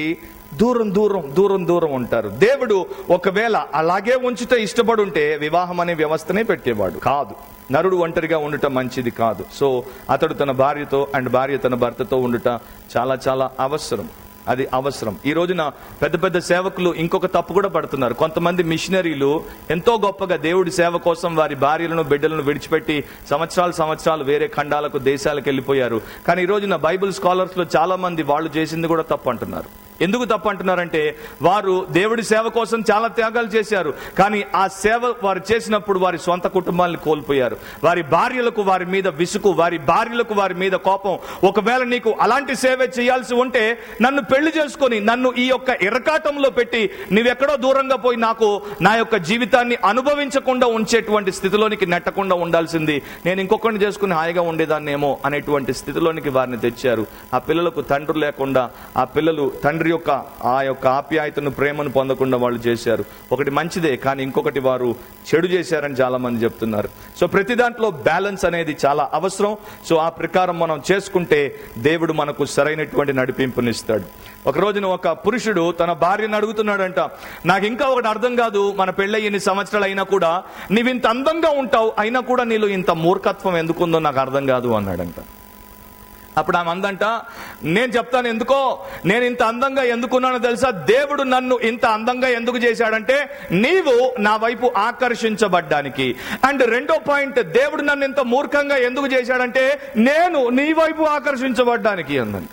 దూరం ఉంటారు. దేవుడు ఒకవేళ అలాగే ఉంచితే ఇష్టపడి ఉంటే వివాహం అనే వ్యవస్థనే పెట్టేవాడు కాదు. నరుడు ఒంటరిగా ఉండటం మంచిది కాదు. సో అతడు తన భార్యతో అండ్ భార్య తన భర్తతో ఉండుట చాలా అవసరం. అది అవసరం. ఈ రోజున పెద్ద సేవకులు ఇంకొక తప్పు కూడా పడుతున్నారు. కొంతమంది మిషనరీలు ఎంతో గొప్పగా దేవుడి సేవ కోసం వారి భార్యలను, బిడ్డలను విడిచిపెట్టి సంవత్సరాలు వేరే ఖండాలకు, దేశాలకు వెళ్ళిపోయారు. కానీ ఈ రోజున బైబిల్ స్కాలర్స్ లో చాలా మంది వాళ్ళు చేసింది కూడా తప్పు అంటున్నారు. ఎందుకు తప్పు అంటున్నారంటే వారు దేవుడి సేవ కోసం చాలా త్యాగాలు చేశారు, కానీ ఆ సేవ వారు చేసినప్పుడు వారి సొంత కుటుంబాలను కోల్పోయారు. వారి భార్యలకు వారి మీద విసుగు, వారి భార్యలకు వారి మీద కోపం. ఒకవేళ నీకు అలాంటి సేవ చేయాల్సి ఉంటే నన్ను పెళ్లి చేసుకొని నన్ను ఈ యొక్క ఇరకాటంలో పెట్టి నీవెక్కడో దూరంగా పోయి నాకు నా యొక్క జీవితాన్ని అనుభవించకుండా ఉంచేటువంటి స్థితిలోనికి నెట్టకుండా ఉండాల్సింది, నేను ఇంకొకరిని చేసుకుని హాయిగా ఉండేదాన్నేమో అనేటువంటి స్థితిలోనికి వారిని తెచ్చారు. ఆ పిల్లలకు తండ్రి లేకుండా, ఆ పిల్లలు తండ్రి యొక్క ఆప్యాయతను, ప్రేమను పొందకుండా వాళ్ళు చేశారు. ఒకటి మంచిదే, కానీ ఇంకొకటి వారు చెడు చేశారని చాలా మంది చెప్తున్నారు. సో ప్రతి దాంట్లో బ్యాలెన్స్ అనేది చాలా అవసరం. సో ఆ ప్రకారం మనం చేసుకుంటే దేవుడు మనకు సరైనటువంటి నడిపింపునిస్తాడు. ఒక రోజున ఒక పురుషుడు తన భార్యను అడుగుతున్నాడంట, నాకు ఇంకా ఒకటి అర్థం కాదు, మన పెళ్ళై ఎన్ని సంవత్సరాలు అయినా కూడా నీవు ఇంత అందంగా ఉంటావు, అయినా కూడా నీలో ఇంత మూర్ఖత్వం ఎందుకుందో నాకు అర్థం కాదు అన్నాడంట. అప్పుడు ఆమె అందంట, నేను చెప్తాను ఎందుకో, నేను ఇంత అందంగా ఎందుకున్నానో తెలుసా? దేవుడు నన్ను ఇంత అందంగా ఎందుకు చేశాడంటే నీవు నా వైపు ఆకర్షించబడ్డానికి. అండ్ రెండో పాయింట్, దేవుడు నన్ను ఇంత మూర్ఖంగా ఎందుకు చేశాడంటే నేను నీ వైపు ఆకర్షించబడ్డానికి అందంట.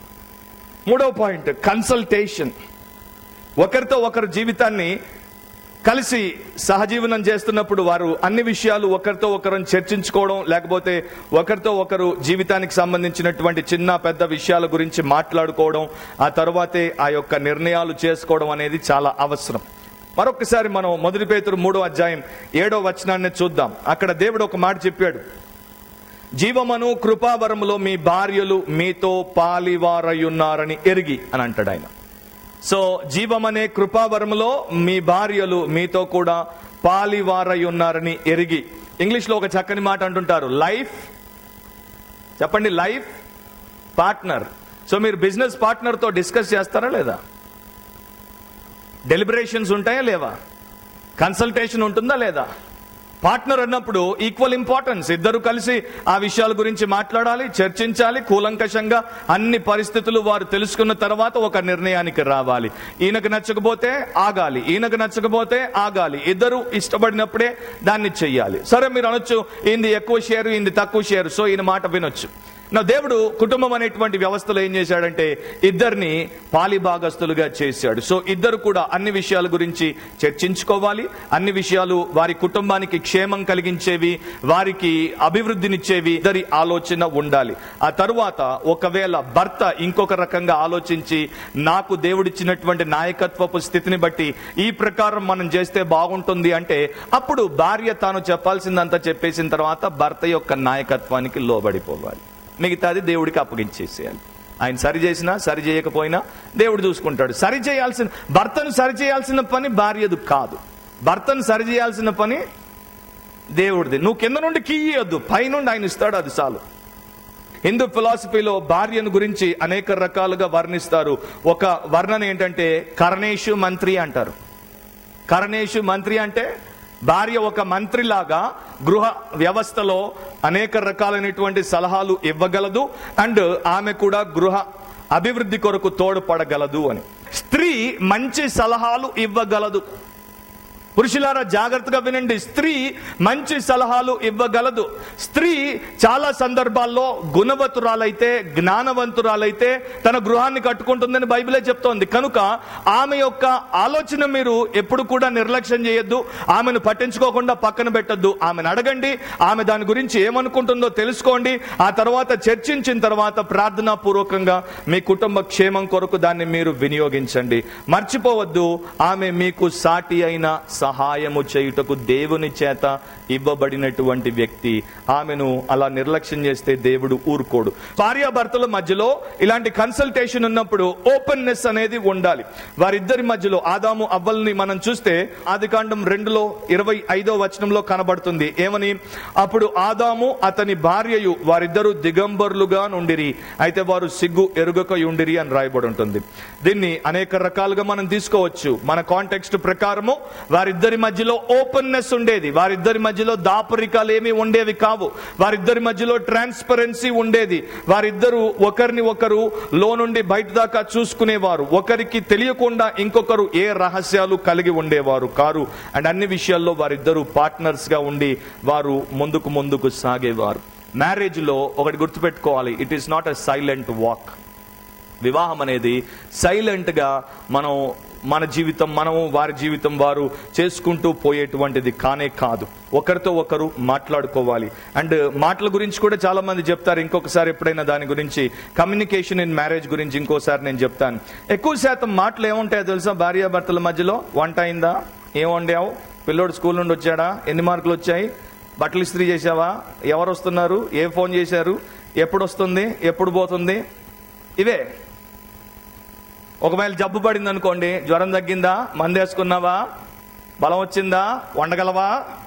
మూడో పాయింట్, కన్సల్టేషన్. ఒకరితో ఒకరు జీవితాన్ని కలిసి సహజీవనం చేస్తున్నప్పుడు వారు అన్ని విషయాలు ఒకరితో ఒకరు చర్చించుకోవడం, లేకపోతే ఒకరితో ఒకరు జీవితానికి సంబంధించినటువంటి చిన్న పెద్ద విషయాల గురించి మాట్లాడుకోవడం, ఆ తర్వాతే ఆ యొక్క నిర్ణయాలు చేసుకోవడం అనేది చాలా అవసరం. మరొకసారి మనం 1 పేతురు 3వ అధ్యాయం 7వ వచనాన్ని చూద్దాం. అక్కడ దేవుడు ఒక మాట చెప్పాడు, జీవమను కృపావరములో మీ భార్యలు మీతో పాలివారయున్నారని ఎరిగి అని అంటాడు ఆయన. సో జీవమనే కృపావరములో మీ భార్యలు మీతో కూడా పాలివారయున్నారని ఎరిగి. ఇంగ్లీష్ లో ఒక చక్కని మాట అంటుంటారు, లైఫ్, చెప్పండి, లైఫ్ పార్ట్నర్. సో మీరు బిజినెస్ పార్ట్నర్ తో డిస్కస్ చేస్తారా లేదా? డెలిబరేషన్స్ ఉంటాయా లేవా? కన్సల్టేషన్ ఉంటుందా లేదా? పార్ట్నర్ అన్నప్పుడు ఈక్వల్ ఇంపార్టెన్స్. ఇద్దరు కలిసి ఆ విషయాల గురించి మాట్లాడాలి, చర్చించాలి, కూలంకషంగా అన్ని పరిస్థితులు వారు తెలుసుకున్న తర్వాత ఒక నిర్ణయానికి రావాలి. ఈయనకు నచ్చకపోతే ఆగాలి, ఈయనకు నచ్చకపోతే ఆగాలి. ఇద్దరు ఇష్టపడినప్పుడే దాన్ని చెయ్యాలి. సరే, మీరు అనొచ్చు ఈయనది ఎక్కువ షేరు, ఈయనది తక్కువ షేరు, సో ఈయన మాట వినొచ్చు. నా దేవుడు కుటుంబం అనేటువంటి వ్యవస్థలో ఏం చేశాడంటే ఇద్దరిని పాలిభాగస్తులుగా చేశాడు. సో ఇద్దరు కూడా అన్ని విషయాల గురించి చర్చించుకోవాలి. అన్ని విషయాలు వారి కుటుంబానికి క్షేమం కలిగించేవి, వారికి అభివృద్ధినిచ్చేవి ఇద్దరి ఆలోచన ఉండాలి. ఆ తరువాత ఒకవేళ భర్త ఇంకొక రకంగా ఆలోచించి నాకు దేవుడిచ్చినటువంటి నాయకత్వపు స్థితిని బట్టి ఈ ప్రకారం మనం చేస్తే బాగుంటుంది అంటే అప్పుడు భార్య తాను చెప్పాల్సిందంతా చెప్పేసిన తర్వాత భర్త యొక్క నాయకత్వానికి లోబడిపోవాలి. మిగతాది దేవుడికి అప్పగించేసేయాలి. ఆయన సరి చేసినా సరి చేయకపోయినా దేవుడు చూసుకుంటాడు. భర్తను సరి చేయాల్సిన పని భార్యదు కాదు, భర్తను సరి చేయాల్సిన పని దేవుడిది. నువ్వు కింద నుండి కీయొద్దు, పైనుండి ఆయన ఇస్తాడు, అది చాలు. హిందూ ఫిలాసఫీలో భార్యను గురించి అనేక రకాలుగా వర్ణిస్తారు. ఒక వర్ణన ఏంటంటే కరణేషు మంత్రి అంటారు. కరణేషు మంత్రి అంటే భార్య ఒక మంత్రిలాగా గృహ వ్యవస్థలో అనేక రకాలైనటువంటి సలహాలు ఇవ్వగలదు, అండ్ ఆమె కూడా గృహ అభివృద్ధి కొరకు తోడ్పడగలదు అని. స్త్రీ మంచి సలహాలు ఇవ్వగలదు. పురుషులారా జాగ్రత్తగా వినండి, స్త్రీ మంచి సలహాలు ఇవ్వగలదు. స్త్రీ చాలా సందర్భాల్లో గుణవతురాలైతే, జ్ఞానవంతురాలైతే తన గృహాన్ని కట్టుకుంటుందని బైబిలే చెప్తోంది. కనుక ఆమె యొక్క ఆలోచన మీరు ఎప్పుడు కూడా నిర్లక్ష్యం చేయొద్దు, ఆమెను పట్టించుకోకుండా పక్కన పెట్టద్దు. ఆమెను అడగండి, ఆమె దాని గురించి ఏమనుకుంటుందో తెలుసుకోండి. ఆ తర్వాత చర్చించిన తర్వాత ప్రార్థనా పూర్వకంగా మీ కుటుంబ క్షేమం కొరకు దాన్ని మీరు వినియోగించండి. మర్చిపోవద్దు, ఆమె మీకు సాటి అయిన సహాయము చేయుటకు దేవుని చేత ఇవ్వబడినటువంటి వ్యక్తి. ఆమెను అలా నిర్లక్ష్యం చేస్తే దేవుడు ఊరుకోడు. భార్యాభర్తల మధ్యలో ఇలాంటి కన్సల్టేషన్ ఉన్నప్పుడు ఓపెన్నెస్ అనేది ఉండాలి. వారిద్దరి మధ్యలో ఆదాము అవ్వల్ని మనం చూస్తే ఆదికాండం 2:25 వచనంలో కనబడుతుంది. ఏమని? అప్పుడు ఆదాము అతని భార్యయు వారిద్దరూ దిగంబరులుగా నుండిరి, అయితే వారు సిగ్గు ఎరుగక ఉండిరి అని రాయబడి ఉంటుంది. దీన్ని అనేక రకాలుగా మనం తీసుకోవచ్చు. మన కాంటెక్స్ట్ ప్రకారము వారిద్దరి మధ్యలో ఓపెన్నెస్ ఉండేది, వారిద్దరి మధ్యలో దాపరికాలు ఏమీ ఉండేవి కావు, వారిద్దరి మధ్యలో ట్రాన్స్పరెన్సీ ఉండేది. వారిద్దరూ ఒకరిని ఒకరు లో నుండి బయట దాకా చూసుకునేవారు, ఒకరికి తెలియకుండా ఇంకొకరు ఏ రహస్యాలు కలిగి ఉండేవారు కారు. అండ్ అన్ని విషయాల్లో వారిద్దరూ పార్ట్నర్స్ గా ఉండి వారు ముందుకు సాగేవారు. మ్యారేజ్ లో ఒకటి గుర్తుపెట్టుకోవాలి, it is not a silent walk. వివాహం అనేది సైలెంట్ గా మన జీవితం మనము, వారి జీవితం వారు చేసుకుంటూ పోయేటువంటిది కానే కాదు. ఒకరితో ఒకరు మాట్లాడుకోవాలి. అండ్ మాటల గురించి కూడా చాలా మంది చెప్తారు. ఇంకొకసారి ఎప్పుడైనా దాని గురించి, కమ్యూనికేషన్ ఇన్ మ్యారేజ్ గురించి ఇంకోసారి నేను చెప్తాను. ఎక్కువ శాతం మాటలు ఏముంటాయో తెలుసా భార్యాభర్తల మధ్యలో? వంట అయిందా? ఏం వండావు? పిల్లోడు స్కూల్ నుండి వచ్చాడా? ఎన్ని మార్కులు వచ్చాయి? బట్టలు ఇస్త్రీ చేసావా? ఎవరు వస్తున్నారు? ఏ ఫోన్ చేశారు? ఎప్పుడు వస్తుంది? ఎప్పుడు పోతుంది? ఇవే. ఒకవేళ జబ్బు పడింది అనుకోండి, జ్వరం తగ్గిందా? మందు వేసుకున్నావా? బలం వచ్చిందా? వండగలవా?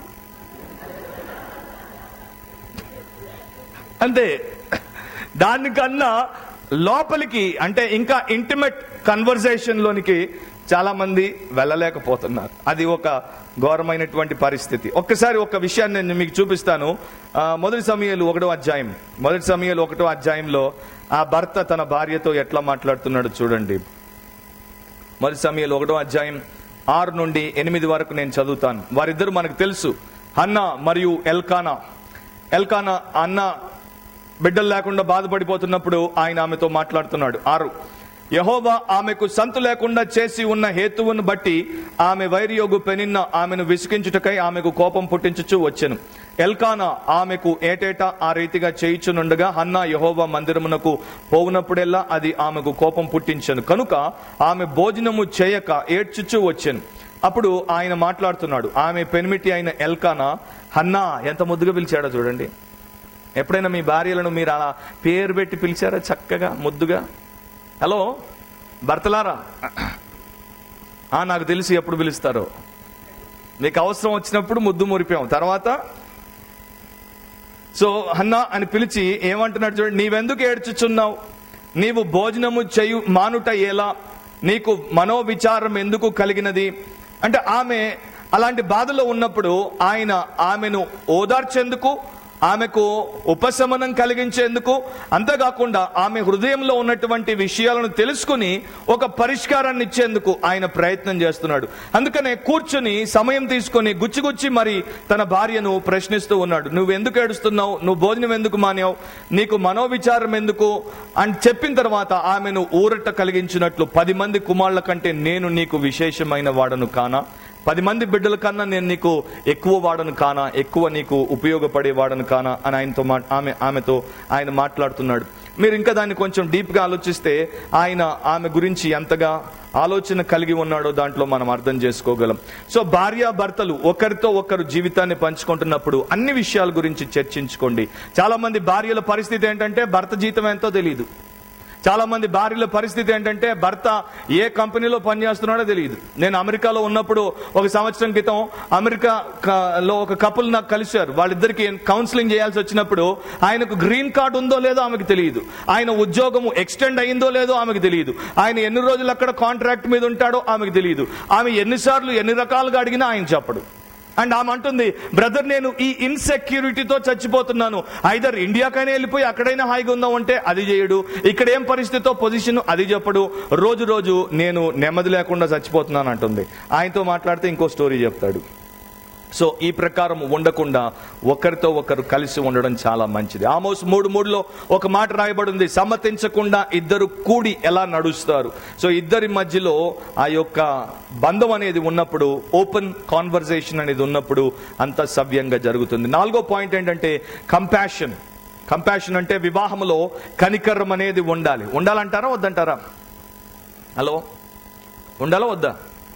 అంతే. దానికన్నా లోపలికి అంటే ఇంకా ఇంటిమేట్ కన్వర్సేషన్ లోనికి చాలా మంది వెళ్ళలేకపోతున్నారు. అది ఒక ఘోరమైనటువంటి పరిస్థితి. ఒక్కసారి ఒక విషయాన్ని నేను మీకు చూపిస్తాను. మొదటి సమూయేలు 1వ అధ్యాయంలో ఆ భర్త తన భార్యతో ఎట్లా మాట్లాడుతున్నాడు చూడండి. మొదటి సమూయేలు 1వ అధ్యాయం 6 నుండి 8 వరకు నేను చదువుతాను. వారిద్దరు మనకు తెలుసు, హన్నా మరియు ఎల్కానా. అన్న బిడ్డలు లేకుండా బాధపడిపోతున్నప్పుడు ఆయన ఆమెతో మాట్లాడుతున్నాడు. 6 యెహోవా ఆమెకు సంతు లేకుండా చేసి ఉన్న హేతువును బట్టి ఆమె వైరియొగు పెనిన్న ఆమెను విసిగించుటకై ఆమెకు కోపం పుట్టించుచు వచ్చెను. ఎల్కానా ఆమెకు ఏటేటా ఆ రీతిగా చేయుచునుండగా హన్నా యెహోవా మందిరమునకు పోవునప్పుడెల్లా అది ఆమెకు కోపం పుట్టించెను. కనుక ఆమె భోజనము చేయక ఏడ్చుచూ వచ్చెను. అప్పుడు ఆయన మాట్లాడుతున్నాడు. ఆమె పెనిమిటి అయిన ఎల్కానా హన్నా, ఎంత ముద్దుగా పిలిచాడో చూడండి. ఎప్పుడైనా మీ భార్యలను మీరు అలా పేరు పెట్టి పిలిచారా? చక్కగా ముద్దుగా. హలో భర్తలారా, నాకు తెలిసి ఎప్పుడు పిలుస్తారో. మీకు అవసరం వచ్చినప్పుడు ముద్దు మురిపాం, తర్వాత సో హన్నా అని పిలిచి ఏమంటున్నాడు చూడండి. నీవెందుకు ఏడ్చుచున్నావు? నీవు భోజనము చేయు మానుట ఎలా? నీకు మనోవిచారం ఎందుకు కలిగినది? అంటే ఆమె అలాంటి బాధలో ఉన్నప్పుడు ఆయన ఆమెను ఓదార్చేందుకు, ఆమెకు ఉపశమనం కలిగించేందుకు, అంతేకాకుండా ఆమె హృదయంలో ఉన్నటువంటి విషయాలను తెలుసుకుని ఒక పరిష్కారాన్ని ఇచ్చేందుకు ఆయన ప్రయత్నం చేస్తున్నాడు. అందుకనే కూర్చుని సమయం తీసుకొని గుచ్చి మరి తన భార్యను ప్రశ్నిస్తూ ఉన్నాడు. నువ్వు ఎందుకు ఏడుస్తున్నావు? నువ్వు భోజనం ఎందుకు మానేవు? నీకు మనోవిచారం ఎందుకు అని చెప్పిన తర్వాత ఆమెను ఊరట కలిగించినట్లు, 10 మంది కుమారుల కంటే నేను నీకు విశేషమైన వాడను కానా? 10 మంది బిడ్డల కన్నా నేను నీకు ఎక్కువ వాడను కానా? ఎక్కువ నీకు ఉపయోగపడే వాడను కానా అని ఆమెతో ఆయన మాట్లాడుతున్నాడు. మీరు ఇంకా దాన్ని కొంచెం డీప్గా ఆలోచిస్తే ఆయన ఆమె గురించి ఎంతగా ఆలోచన కలిగి ఉన్నాడో దాంట్లో మనం అర్థం చేసుకోగలం. సో భార్యాభర్తలు ఒకరితో ఒకరు జీవితాన్ని పంచుకుంటున్నప్పుడు అన్ని విషయాల గురించి చర్చించుకోండి. చాలా మంది భార్యల పరిస్థితి ఏంటంటే భర్త జీతం ఎంతో తెలియదు. చాలా మంది భార్యల పరిస్థితి ఏంటంటే భర్త ఏ కంపెనీలో పనిచేస్తున్నాడో తెలియదు. నేను అమెరికాలో ఉన్నప్పుడు 1 సంవత్సరం క్రితం అమెరికాలో ఒక కపుల్ నాకు కలిశారు. వాళ్ళిద్దరికి కౌన్సిలింగ్ చేయాల్సి వచ్చినప్పుడు ఆయనకు గ్రీన్ కార్డు ఉందో లేదో ఆమెకు తెలియదు, ఆయన ఉద్యోగము ఎక్స్టెండ్ అయిందో లేదో ఆమెకు తెలియదు, ఆయన ఎన్ని రోజులు అక్కడ కాంట్రాక్ట్ మీద ఉంటాడో ఆమెకు తెలియదు, ఆమె ఎన్నిసార్లు ఎన్ని రకాలుగా అడిగినా ఆయన చెప్పడు. అండ్ ఆమె అంటుంది, బ్రదర్ నేను ఈ ఇన్సెక్యూరిటీతో చచ్చిపోతున్నాను, ఐదర్ ఇండియాకైనా వెళ్ళిపోయి అక్కడైనా హాయిగా ఉందాం అంటే అది చేయడు, ఇక్కడ ఏం పరిస్థితితో పొజిషన్ అది చెప్పడు, రోజు నేను నెమ్మది లేకుండా చచ్చిపోతున్నాను అంటుంది. ఆయనతో మాట్లాడితే ఇంకో స్టోరీ చెప్తాడు. సో ఈ ప్రకారం ఉండకుండా ఒకరితో ఒకరు కలిసి ఉండడం చాలా మంచిది. ఆమోస్ 3:3లో ఒక మాట రాయబడి ఉంది, సమ్మతించకుండా ఇద్దరు కూడి ఎలా నడుస్తారు. సో ఇద్దరి మధ్యలో ఆ యొక్క బంధం అనేది ఉన్నప్పుడు, ఓపెన్ కాన్వర్సేషన్ అనేది ఉన్నప్పుడు అంత సవ్యంగా జరుగుతుంది. 4వ పాయింట్ ఏంటంటే కంపాషన్. కంపాషన్ అంటే వివాహంలో కనికరం అనేది ఉండాలంటారా వద్దంటారా? హలో, ఉండాలా వద్దా?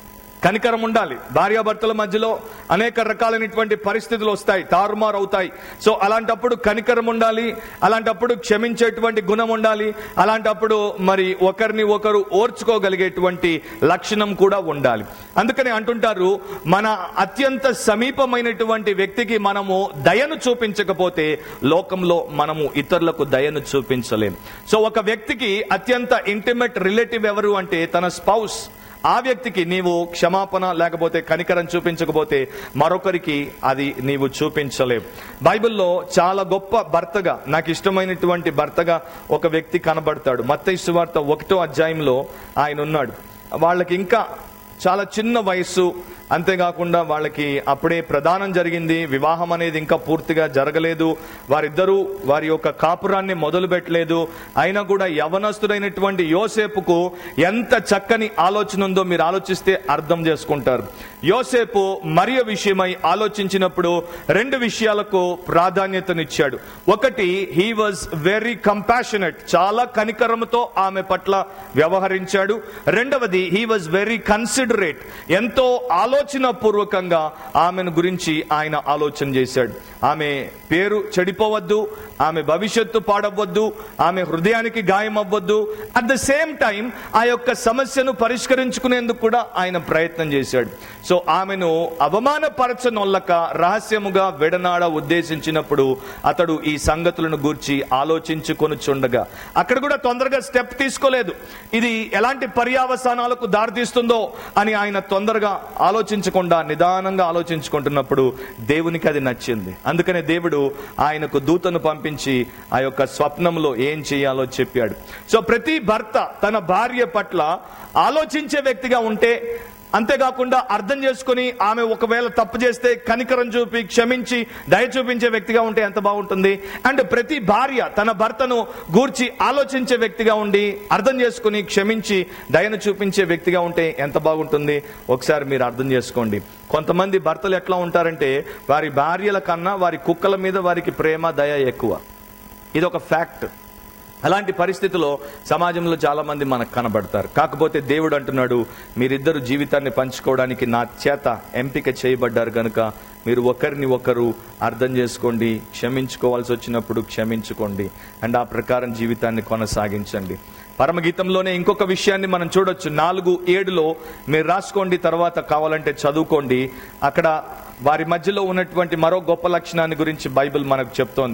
కనికరం ఉండాలి. భార్యాభర్తల మధ్యలో అనేక రకాలైనటువంటి పరిస్థితులు వస్తాయి, తారుమారు అవుతాయి. సో అలాంటప్పుడు కనికరం ఉండాలి, అలాంటప్పుడు క్షమించేటువంటి గుణం ఉండాలి, అలాంటప్పుడు మరి ఒకరిని ఒకరు ఓర్చుకోగలిగేటువంటి లక్షణం కూడా ఉండాలి. అందుకని అంటుంటారు, మన అత్యంత సమీపమైనటువంటి వ్యక్తికి మనము దయను చూపించకపోతే లోకంలో మనము ఇతరులకు దయను చూపించలేం. సో ఒక వ్యక్తికి అత్యంత ఇంటిమేట్ రిలేటివ్ ఎవరు అంటే తన స్పౌస్. ఆ వ్యక్తికి నీవు క్షమాపణ లేకపోతే కనికరం చూపించకపోతే మరొకరికి అది నీవు చూపించలేవు. బైబిల్లో చాలా గొప్ప భర్తగా, నాకు ఇష్టమైనటువంటి భర్తగా ఒక వ్యక్తి కనబడతాడు. మత్తయి సువార్త 1వ అధ్యాయంలో ఆయన ఉన్నాడు. వాళ్ళకి ఇంకా చాలా చిన్న వయస్సు, అంతేకాకుండా వాళ్ళకి అప్పుడే ప్రదానం జరిగింది, వివాహం అనేది ఇంకా పూర్తిగా జరగలేదు, వారిద్దరూ వారి యొక్క కాపురాన్ని మొదలు పెట్టలేదు. అయినా కూడా యవనస్తుడైనటువంటి యోసేపుకు ఎంత చక్కని ఆలోచన ఉందో మీరు ఆలోచిస్తే అర్థం చేసుకుంటారు. యోసేపు మరియ విషయమై ఆలోచించినప్పుడు 2 విషయాలకు ప్రాధాన్యతనిచ్చాడు. ఒకటి, హీ వాజ్ వెరీ కంపాషనేట్, చాలా కనికరముతో ఆమె పట్ల వ్యవహరించాడు. రెండవది, హీ వాజ్ వెరీ కన్సిడరేట్, ఎంతో ఆలోచన పూర్వకంగా ఆమెను గురించి ఆయన ఆలోచన చేశాడు. ఆమె పేరు చెడిపోవద్దు, ఆమె భవిష్యత్తు పాడవద్దు, ఆమె హృదయానికి గాయం అవ్వద్దు. అట్ ద సేమ్ టైం ఆ యొక్క సమస్యను పరిష్కరించుకునేందుకు కూడా ఆయన ప్రయత్నం చేశాడు. సో ఆమెను అవమానపరచనొల్లక రహస్యముగా విడనాడ ఉద్దేశించినప్పుడు అతడు ఈ సంగతులను గూర్చి ఆలోచించుకొనుచుండగా, అక్కడ కూడా తొందరగా స్టెప్ తీసుకోలేదు, ఇది ఎలాంటి పర్యావసానాలకు దారితీస్తుందో అని ఆయన తొందరగా ఆలోచించకుండా నిదానంగా ఆలోచించుకుంటున్నప్పుడు దేవునికి అది నచ్చింది. అందుకనే దేవుడు ఆయనకు దూతను పంపించి ఆ యొక్క స్వప్నంలో ఏం చేయాలో చెప్పాడు. సో ప్రతి భర్త తన భార్య పట్ల ఆలోచించే వ్యక్తిగా ఉంటే, అంతేకాకుండా అర్థం చేసుకుని ఆమె ఒకవేళ తప్పు చేస్తే కనికరం చూపి క్షమించి దయ చూపించే వ్యక్తిగా ఉంటే ఎంత బాగుంటుంది. అండ్ ప్రతి భార్య తన భర్తను గూర్చి ఆలోచించే వ్యక్తిగా ఉండి అర్థం చేసుకుని క్షమించి దయను చూపించే వ్యక్తిగా ఉంటే ఎంత బాగుంటుంది. ఒకసారి మీరు అర్థం చేసుకోండి. కొంతమంది భర్తలు ఎట్లా ఉంటారంటే వారి భార్యల కన్నా వారి కుక్కల మీద వారికి ప్రేమ దయ ఎక్కువ. ఇది ఒక ఫ్యాక్ట్. అలాంటి పరిస్థితిలో సమాజంలో చాలా మంది మనకు కనబడతారు. కాకపోతే దేవుడు అంటున్నాడు, మీరిద్దరు జీవితాన్ని పంచుకోవడానికి నా చేత ఎంపిక చేయబడ్డారు కనుక మీరు ఒకరిని ఒకరు అర్థం చేసుకోండి, క్షమించుకోవాల్సి వచ్చినప్పుడు క్షమించుకోండి, అండ్ ఆ ప్రకారం జీవితాన్ని కొనసాగించండి. పరమగీతంలోనే ఇంకొక విషయాన్ని మనం చూడొచ్చు. 4:7 మీరు రాసుకోండి, తర్వాత కావాలంటే చదువుకోండి. అక్కడ వారి మధ్యలో ఉన్నటువంటి మరో గొప్ప లక్షణాన్ని గురించి బైబిల్ మనకు చెప్తోంది.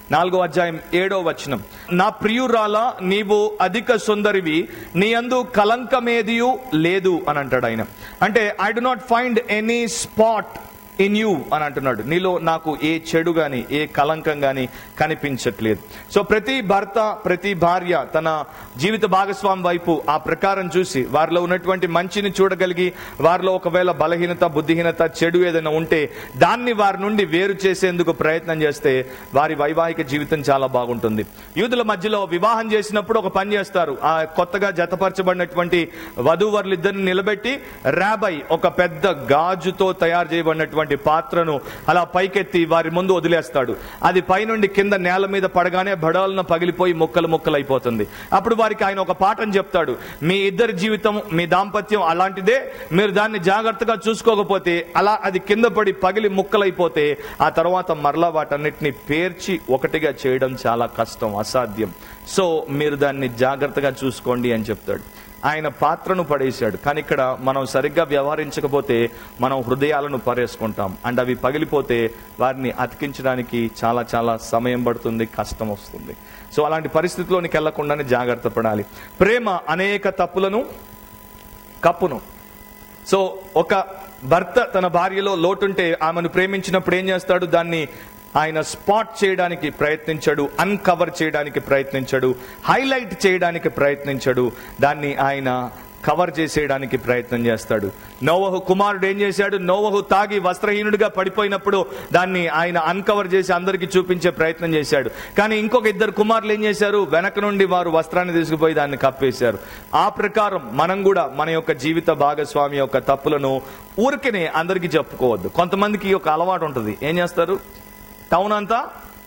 4వ అధ్యాయం 7వ వచనం. నా ప్రియురాల, నీవు అధిక సుందరివి, నీ యందు కలంకమేదియు లేదు అని అంటాడు ఆయన. అంటే I do not find any spot in you అని అంటున్నాడు. నీలో నాకు ఏ చెడు గాని ఏ కలంకం గాని కనిపించట్లేదు. సో ప్రతి భర్త, ప్రతి భార్య తన జీవిత భాగస్వామి వైపు ఆ ప్రకారం చూసి వారిలో ఉన్నటువంటి మంచిని చూడగలిగి, వారిలో ఒకవేళ బలహీనత, బుద్ధిహీనత, చెడు ఏదైనా ఉంటే దాన్ని వారి నుండి వేరు చేసేందుకు ప్రయత్నం చేస్తే వారి వైవాహిక జీవితం చాలా బాగుంటుంది. యూదుల మధ్యలో వివాహం చేసినప్పుడు ఒక పని చేస్తారు. ఆ కొత్తగా జతపరచబడినటువంటి వధూవరులిద్దరిని నిలబెట్టి రాబై ఒక పెద్ద గాజుతో తయారు చేయబడినటువంటి పాత్రను అలా పైకెత్తి వారి ముందు వదిలేస్తాడు. అది పైనుండి కింద నేల మీద పడగానే బడాలను పగిలిపోయి ముక్కలు ముక్కలు అయిపోతుంది. అప్పుడు వారికి ఆయన ఒక పాఠం చెప్తాడు. మీ ఇద్దరి జీవితం, మీ దాంపత్యం అలాంటిదే. మీరు దాన్ని జాగ్రత్తగా చూసుకోకపోతే అలా అది కింద పడి పగిలి ముక్కలైపోతే ఆ తర్వాత మరలా వాటన్నిటిని పేర్చి ఒకటిగా చేయడం చాలా కష్టం, అసాధ్యం. సో మీరు దాన్ని జాగ్రత్తగా చూసుకోండి అని చెప్తాడు. ఆయన పాత్రను పడేశాడు. కానీ ఇక్కడ మనం సరిగ్గా వ్యవహరించకపోతే మనం హృదయాలను పరేసుకుంటాం. అండ్ అవి పగిలిపోతే వారిని అతికించడానికి చాలా చాలా సమయం పడుతుంది, కష్టం వస్తుంది. సో అలాంటి పరిస్థితిలోనికి వెళ్లకుండానే జాగ్రత్త పడాలి. ప్రేమ అనేక తప్పులను కప్పును. సో ఒక భర్త తన భార్యలో లోటుంటే ఆమెను ప్రేమించినప్పుడు ఏం చేస్తాడు? దాన్ని ఆయన స్పాట్ చేయడానికి ప్రయత్నించాడు, అన్కవర్ చేయడానికి ప్రయత్నించాడు, హైలైట్ చేయడానికి ప్రయత్నించాడు, దాన్ని ఆయన కవర్ చేసేయడానికి ప్రయత్నం చేస్తాడు. నోవహు కుమారుడు ఏం చేశాడు? నోవహు తాగి వస్త్రహీనుడిగా పడిపోయినప్పుడు దాన్ని ఆయన అన్కవర్ చేసి అందరికీ చూపించే ప్రయత్నం చేశాడు. కానీ ఇంకొక 2 కుమారులు ఏం చేశారు? వెనక నుండి వారు వస్త్రాన్ని తీసుకుపోయి దాన్ని కప్పేశారు. ఆ ప్రకారం మనం కూడా మన యొక్క జీవిత భాగస్వామి యొక్క తప్పులను ఊరికనే అందరికీ చెప్పుకోవద్దు. కొంతమందికి ఒక అలవాటు ఉంటుంది. ఏం చేస్తారు? టౌన్ అంతా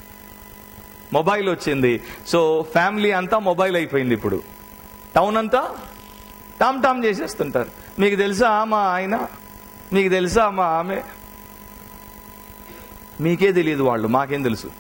మొబైల్ వచ్చింది, సో ఫ్యామిలీ అంతా మొబైల్ అయిపోయింది. ఇప్పుడు టౌన్ అంతా టామ్ టామ్ చేసేస్తుంటారు. మీకు తెలుసా మా ఆయన, మీకు తెలుసా మా ఆమె, మీకే తెలియదు, వాళ్ళు మాకేం తెలుసు.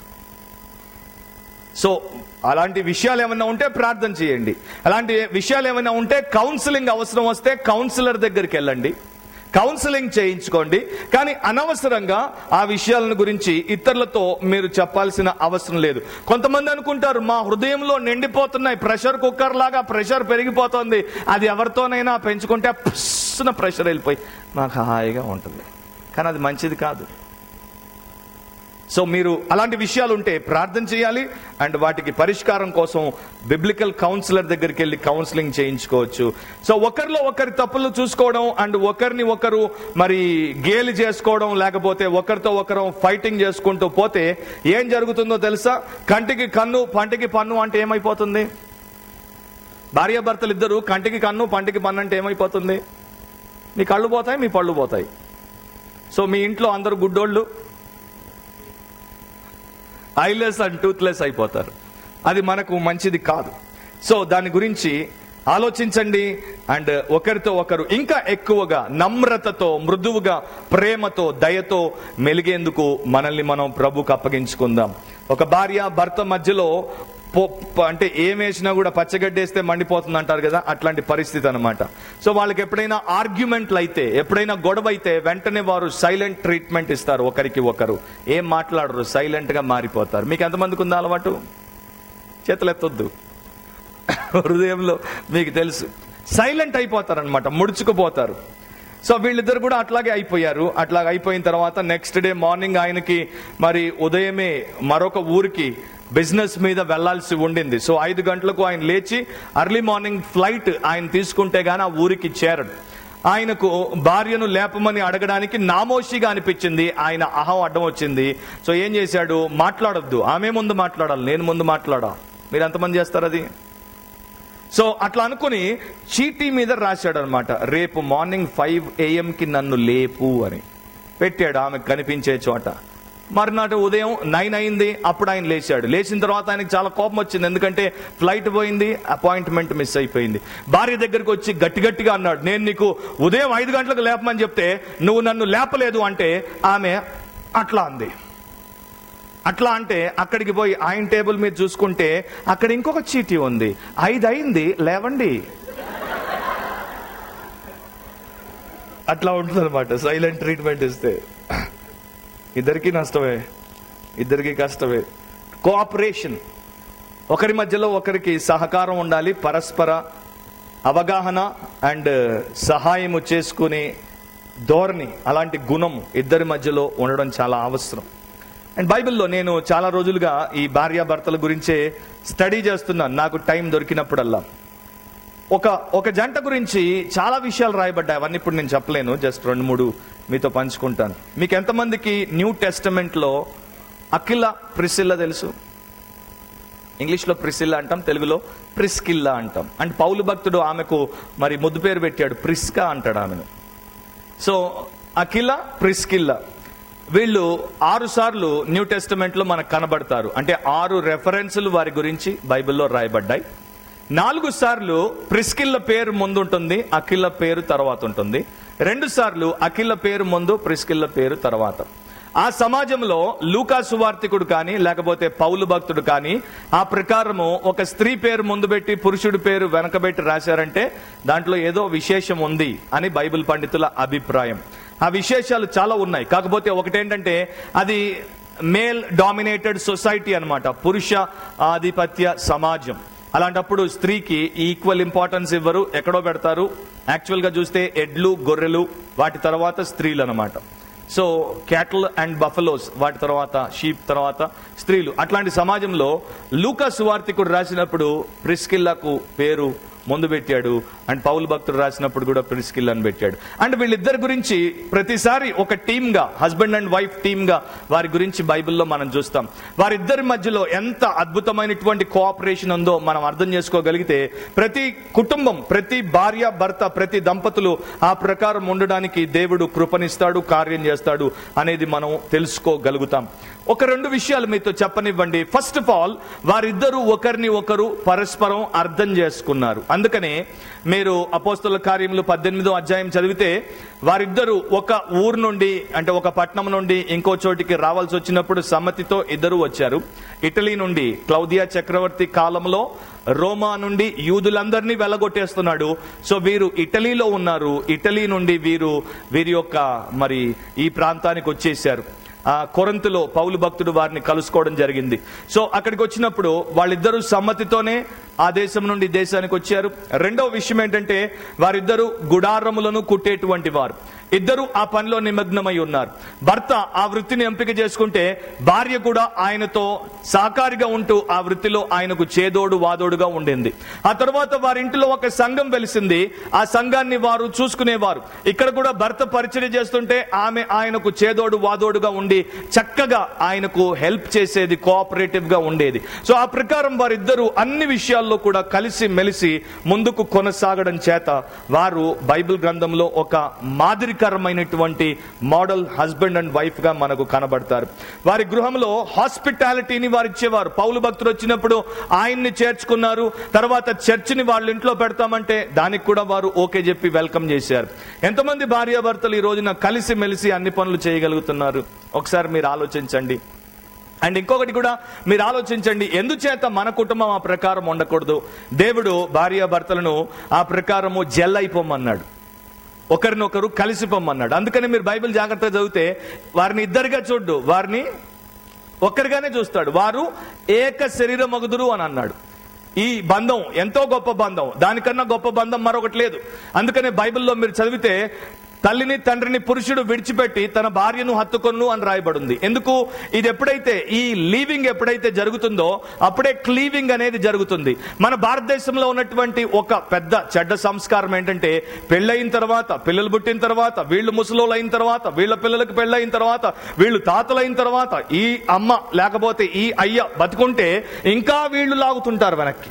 సో అలాంటి విషయాలు ఏమైనా ఉంటే ప్రార్థన చేయండి. అలాంటి విషయాలు ఏమైనా ఉంటే కౌన్సిలింగ్ అవసరం వస్తే కౌన్సిలర్ దగ్గరికి వెళ్ళండి, కౌన్సిలింగ్ చేయించుకోండి. కానీ అనవసరంగా ఆ విషయాలను గురించి ఇతరులతో మీరు చెప్పాల్సిన అవసరం లేదు. కొంతమంది అనుకుంటారు, మా హృదయంలో నిండిపోతున్నాయి, ప్రెషర్ కుక్కర్ లాగా ప్రెషర్ పెరిగిపోతుంది, అది ఎవరితోనైనా పెంచుకుంటే పుస్సున ప్రెషర్ వెళ్ళిపోయి నాకు హాయిగా ఉంటుంది. కానీ అది మంచిది కాదు. సో మీరు అలాంటి విషయాలు ఉంటే ప్రార్థన చేయాలి. అండ్ వాటికి పరిష్కారం కోసం బిబ్లికల్ కౌన్సిలర్ దగ్గరికి వెళ్ళి కౌన్సిలింగ్ చేయించుకోవచ్చు. సో ఒకరిలో ఒకరి తప్పులు చూసుకోవడం అండ్ ఒకరిని ఒకరు మరి గేలి చేసుకోవడం, లేకపోతే ఒకరితో ఒకరు ఫైటింగ్ చేసుకుంటూ పోతే ఏం జరుగుతుందో తెలుసా? కంటికి కన్ను, పంటికి పన్ను అంటే ఏమైపోతుంది? భార్యాభర్తలు ఇద్దరు కంటికి కన్ను, పంటికి పన్ను అంటే ఏమైపోతుంది? మీ కళ్ళు పోతాయి, మీ పళ్ళు పోతాయి. సో మీ ఇంట్లో అందరు గుడ్డోళ్ళు ఐలెస్ అండ్ టూత్లెస్ అయిపోతారు. అది మనకు మంచిది కాదు. సో దాని గురించి ఆలోచించండి. అండ్ ఒకరితో ఒకరు ఇంకా ఎక్కువగా నమ్రతతో, మృదువుగా, ప్రేమతో, దయతో మెలిగేందుకు మనల్ని మనం ప్రభుకు అప్పగించుకుందాం. ఒక భార్య భర్త మధ్యలో అంటే ఏం వేసినా కూడా పచ్చగడ్డేస్తే మండిపోతుంది అంటారు కదా, అట్లాంటి పరిస్థితి అనమాట. సో వాళ్ళకి ఎప్పుడైనా ఆర్గ్యుమెంట్లు అయితే, ఎప్పుడైనా గొడవ అయితే వెంటనే వారు సైలెంట్ ట్రీట్మెంట్ ఇస్తారు. ఒకరికి ఒకరు ఏం మాట్లాడరు, సైలెంట్ గా మారిపోతారు. మీకు ఎంతమందికి ఉందా అలవాటు? చేతులు ఎత్తొద్దు. హృదయంలో మీకు తెలుసు, సైలెంట్ అయిపోతారు అనమాట, ముడుచుకుపోతారు. సో వీళ్ళిద్దరు కూడా అట్లాగే అయిపోయారు. అట్లాగే అయిపోయిన తర్వాత నెక్స్ట్ డే మార్నింగ్ ఆయనకి మరి ఉదయమే మరొక ఊరికి బిజినెస్ మీద వెళ్లాల్సి ఉండింది. సో 5 గంటలకు ఆయన లేచి అర్లీ మార్నింగ్ ఫ్లైట్ ఆయన తీసుకుంటే గానీ ఆ ఊరికి చేరడు. ఆయనకు భార్యను లేపమని అడగడానికి నామోషిగా అనిపించింది. ఆయన అహం అడ్డం వచ్చింది. సో ఏం చేశాడు? మాట్లాడొద్దు, ఆమె ముందు మాట్లాడాలి, నేను ముందు మాట్లాడా. మీరు ఎంతమంది చేస్తారు అది? సో అట్లా అనుకుని చీటీ మీద రాశాడు అనమాట, రేపు మార్నింగ్ 5 AM నన్ను లేపు అని పెట్టాడు ఆమెకు కనిపించే చోట. మరునాటి ఉదయం 9 అయింది, అప్పుడు ఆయన లేచాడు. లేచిన తర్వాత ఆయనకు చాలా కోపం వచ్చింది, ఎందుకంటే ఫ్లైట్ పోయింది, అపాయింట్మెంట్ మిస్ అయిపోయింది. భార్య దగ్గరికి వచ్చి గట్టిగా అన్నాడు, నేను నీకు ఉదయం 5 గంటలకు లేపమని చెప్తే నువ్వు నన్ను లేపలేదు అంటే ఆమె అట్లా అంది. అట్లా అంటే అక్కడికి పోయి ఆయన టేబుల్ మీద చూసుకుంటే అక్కడ ఇంకొక చీటీ ఉంది, 5 అయింది లేవండి. అట్లా ఉంటుంది అనమాట సైలెంట్ ట్రీట్మెంట్ ఇస్తే. ఇద్దరికి నష్టమే, ఇద్దరికి కష్టమే. కోఆపరేషన్, ఒకరి మధ్యలో ఒకరికి సహకారం ఉండాలి, పరస్పర అవగాహన అండ్ సహాయము చేసుకునే ధోరణి, అలాంటి గుణం ఇద్దరి మధ్యలో ఉండడం చాలా అవసరం. అండ్ బైబిల్లో నేను చాలా రోజులుగా ఈ భార్యాభర్తల గురించే స్టడీ చేస్తున్నాను. నాకు టైం దొరికినప్పుడల్లా ఒక జంట గురించి చాలా విషయాలు రాయబడ్డాయి. అవన్నీ ఇప్పుడు నేను చెప్పలేను, జస్ట్ 2-3 మీతో పంచుకుంటాను. మీకు ఎంతమందికి న్యూ టెస్టమెంట్లో అకిలా ప్రిసిల్లా తెలుసు? ఇంగ్లీష్లో ప్రిసిల్లా అంటాం, తెలుగులో ప్రిస్కిల్లా అంటాం. అండ్ పౌలు భక్తుడు ఆమెకు మరి ముద్దు పేరు పెట్టాడు, ప్రిస్కా అంటాడు ఆమెను. సో అకిలా, ప్రిస్కిల్లా వీళ్ళు 6 సార్లు న్యూ టెస్టమెంట్లో మనకు కనబడతారు. అంటే 6 రెఫరెన్సులు వారి గురించి బైబిల్లో రాయబడ్డాయి. 4 సార్లు ప్రిస్కిల్ల పేరు ముందు ఉంటుంది, అకిల పేరు తర్వాత ఉంటుంది. 2 సార్లు అకిల పేరు ముందు, ప్రిస్కిల్ల పేరు తర్వాత. ఆ సమాజంలో లూకా సువార్తికుడు కానీ లేకపోతే పౌలు భక్తుడు కానీ ఆ ప్రకారము ఒక స్త్రీ పేరు ముందు పెట్టి పురుషుడి పేరు వెనకబెట్టి రాశారంటే దాంట్లో ఏదో విశేషం ఉంది అని బైబిల్ పండితుల అభిప్రాయం. ఆ విశేషాలు చాలా ఉన్నాయి. కాకపోతే ఒకటేంటంటే అది మేల్ డామినేటెడ్ సొసైటీ అన్నమాట, పురుష ఆధిపత్య సమాజం. అలాంటప్పుడు స్త్రీకి ఈక్వల్ ఇంపార్టెన్స్ ఇవ్వరు, ఎక్కడో పెడతారు. యాక్చువల్ గా చూస్తే ఎడ్లు, గొర్రెలు, వాటి తర్వాత స్త్రీలు అన్నమాట. సో క్యాటల్ అండ్ బఫలోస్, వాటి తర్వాత షీప్, తర్వాత స్త్రీలు. అట్లాంటి సమాజంలో లూకా సువార్తికుడు రాసినప్పుడు ప్రిస్కిల్లాకు పేరు ముందు పెట్టాడు. అండ్ పౌలు భక్తుడు రాసినప్పుడు కూడా ప్రిస్కిల్లా అని పెట్టాడు. అండ్ వీళ్ళిద్దరి గురించి ప్రతిసారి ఒక టీమ్ గా, హస్బెండ్ అండ్ వైఫ్ టీమ్ గా వారి గురించి బైబిల్లో మనం చూస్తాం. వారిద్దరి మధ్యలో ఎంత అద్భుతమైనటువంటి కోఆపరేషన్ ఉందో మనం అర్థం చేసుకోగలిగితే ప్రతి కుటుంబం, ప్రతి భార్య భర్త, ప్రతి దంపతులు ఆ ప్రకారం ఉండడానికి దేవుడు కృపనిస్తాడు, కార్యం చేస్తాడు అనేది మనం తెలుసుకోగలుగుతాం. ఒక 2 విషయాలు మీతో చెప్పనివ్వండి. ఫస్ట్ ఆఫ్ ఆల్, వారిద్దరూ ఒకరిని ఒకరు పరస్పరం అర్థం చేసుకున్నారు. అందుకనే మీరు అపోస్తలుల కార్యములు 18వ అధ్యాయం చదివితే వారిద్దరూ ఒక ఊరు నుండి, అంటే ఒక పట్టణం నుండి ఇంకో చోటికి రావాల్సి వచ్చినప్పుడు సమ్మతితో ఇద్దరు వచ్చారు. ఇటలీ నుండి క్లౌదియా చక్రవర్తి కాలంలో రోమా నుండి యూదులందరినీ వెళ్ళగొట్టేస్తున్నాడు. సో వీరు ఇటలీలో ఉన్నారు. ఇటలీ నుండి వీరి యొక్క మరి ఈ ప్రాంతానికి వచ్చేసారు. కొరింథులో పౌలు భక్తుడు వారిని కలుసుకోవడం జరిగింది. సో అక్కడికి వచ్చినప్పుడు వాళ్ళిద్దరూ సమ్మతితోనే ఆ దేశం నుండి దేశానికి వచ్చారు. రెండవ విషయం ఏంటంటే వారిద్దరూ గుడారములను కుట్టేటువంటి వారు. ఇద్దరు ఆ పనిలో నిమగ్నమై ఉన్నారు. భర్త ఆ వృత్తిని ఎంపిక చేసుకుంటే భార్య కూడా ఆయనతో సహకారిగా ఉంటూ ఆ వృత్తిలో ఆయనకు చేదోడు వాదోడుగా ఉండింది. ఆ తర్వాత వారింటిలో ఒక సంఘం వెలిసింది. ఆ సంఘాన్ని వారు చూసుకునేవారు. ఇక్కడ కూడా భర్త పరిచర్య చేస్తుంటే ఆమె ఆయనకు చేదోడు వాదోడుగా ఉండి చక్కగా ఆయనకు హెల్ప్ చేసేది, కోఆపరేటివ్ గా ఉండేది. సో ఆ ప్రకారం వారిద్దరూ అన్ని విషయాల్లో కూడా కలిసి మెలిసి ముందుకు కొనసాగడం చేత వారు బైబిల్ గ్రంథంలో ఒక మాదిరికరమైనటువంటి మోడల్ హస్బెండ్ అండ్ వైఫ్ గా మనకు కనబడతారు. వారి గృహంలో హాస్పిటాలిటీని వారు ఇచ్చేవారు. పౌలు భక్తులు వచ్చినప్పుడు ఆయన్ని చేర్చుకున్నారు. తర్వాత చర్చిని వాళ్ళ ఇంట్లో పెడతామంటే దానికి కూడా వారు ఓకే చెప్పి వెల్కమ్ చేశారు. ఎంతమంది భార్యాభర్తలు ఈ రోజున కలిసి మెలిసి అన్ని పనులు చేయగలుగుతున్నారు? ఒకసారి మీరు ఆలోచించండి. అండ్ ఇంకొకటి కూడా మీరు ఆలోచించండి, ఎందుచేత మన కుటుంబం ఆ ప్రకారం ఉండకూడదు? దేవుడు భార్యాభర్తలను ఆ ప్రకారము జెల్ అయిపోమన్నాడు, ఒకరినొకరు కలిసిపోమన్నాడు. అందుకని మీరు బైబిల్ జాగ్రత్తగా చదివితే వారిని ఇద్దరిగా చూడ్డు, వారిని ఒక్కరిగానే చూస్తాడు. వారు ఏక శరీరమగుదురు అని అన్నాడు. ఈ బంధం ఎంతో గొప్ప బంధం, దానికన్నా గొప్ప బంధం మరొకటి లేదు. అందుకనే బైబిల్లో మీరు చదివితే తల్లిని తండ్రిని పురుషుడు విడిచిపెట్టి తన భార్యను హత్తుకొను అని రాయబడింది. ఎందుకు? ఇది ఎప్పుడైతే ఈ లీవింగ్ ఎప్పుడైతే జరుగుతుందో అప్పుడే క్లీవింగ్ అనేది జరుగుతుంది. మన భారతదేశంలో ఉన్నటువంటి ఒక పెద్ద చెడ్డ సంస్కారం ఏంటంటే పెళ్ళయిన తర్వాత, పిల్లలు పుట్టిన తర్వాత, వీళ్ళు ముసలోళ్ళు అయిన తర్వాత, వీళ్ళ పిల్లలకు పెళ్ళయిన తర్వాత, వీళ్ళు తాతలైన తర్వాత ఈ అమ్మ లేకపోతే ఈ అయ్య బతుకుంటే ఇంకా వీళ్ళు లాగుతుంటారు వెనక్కి.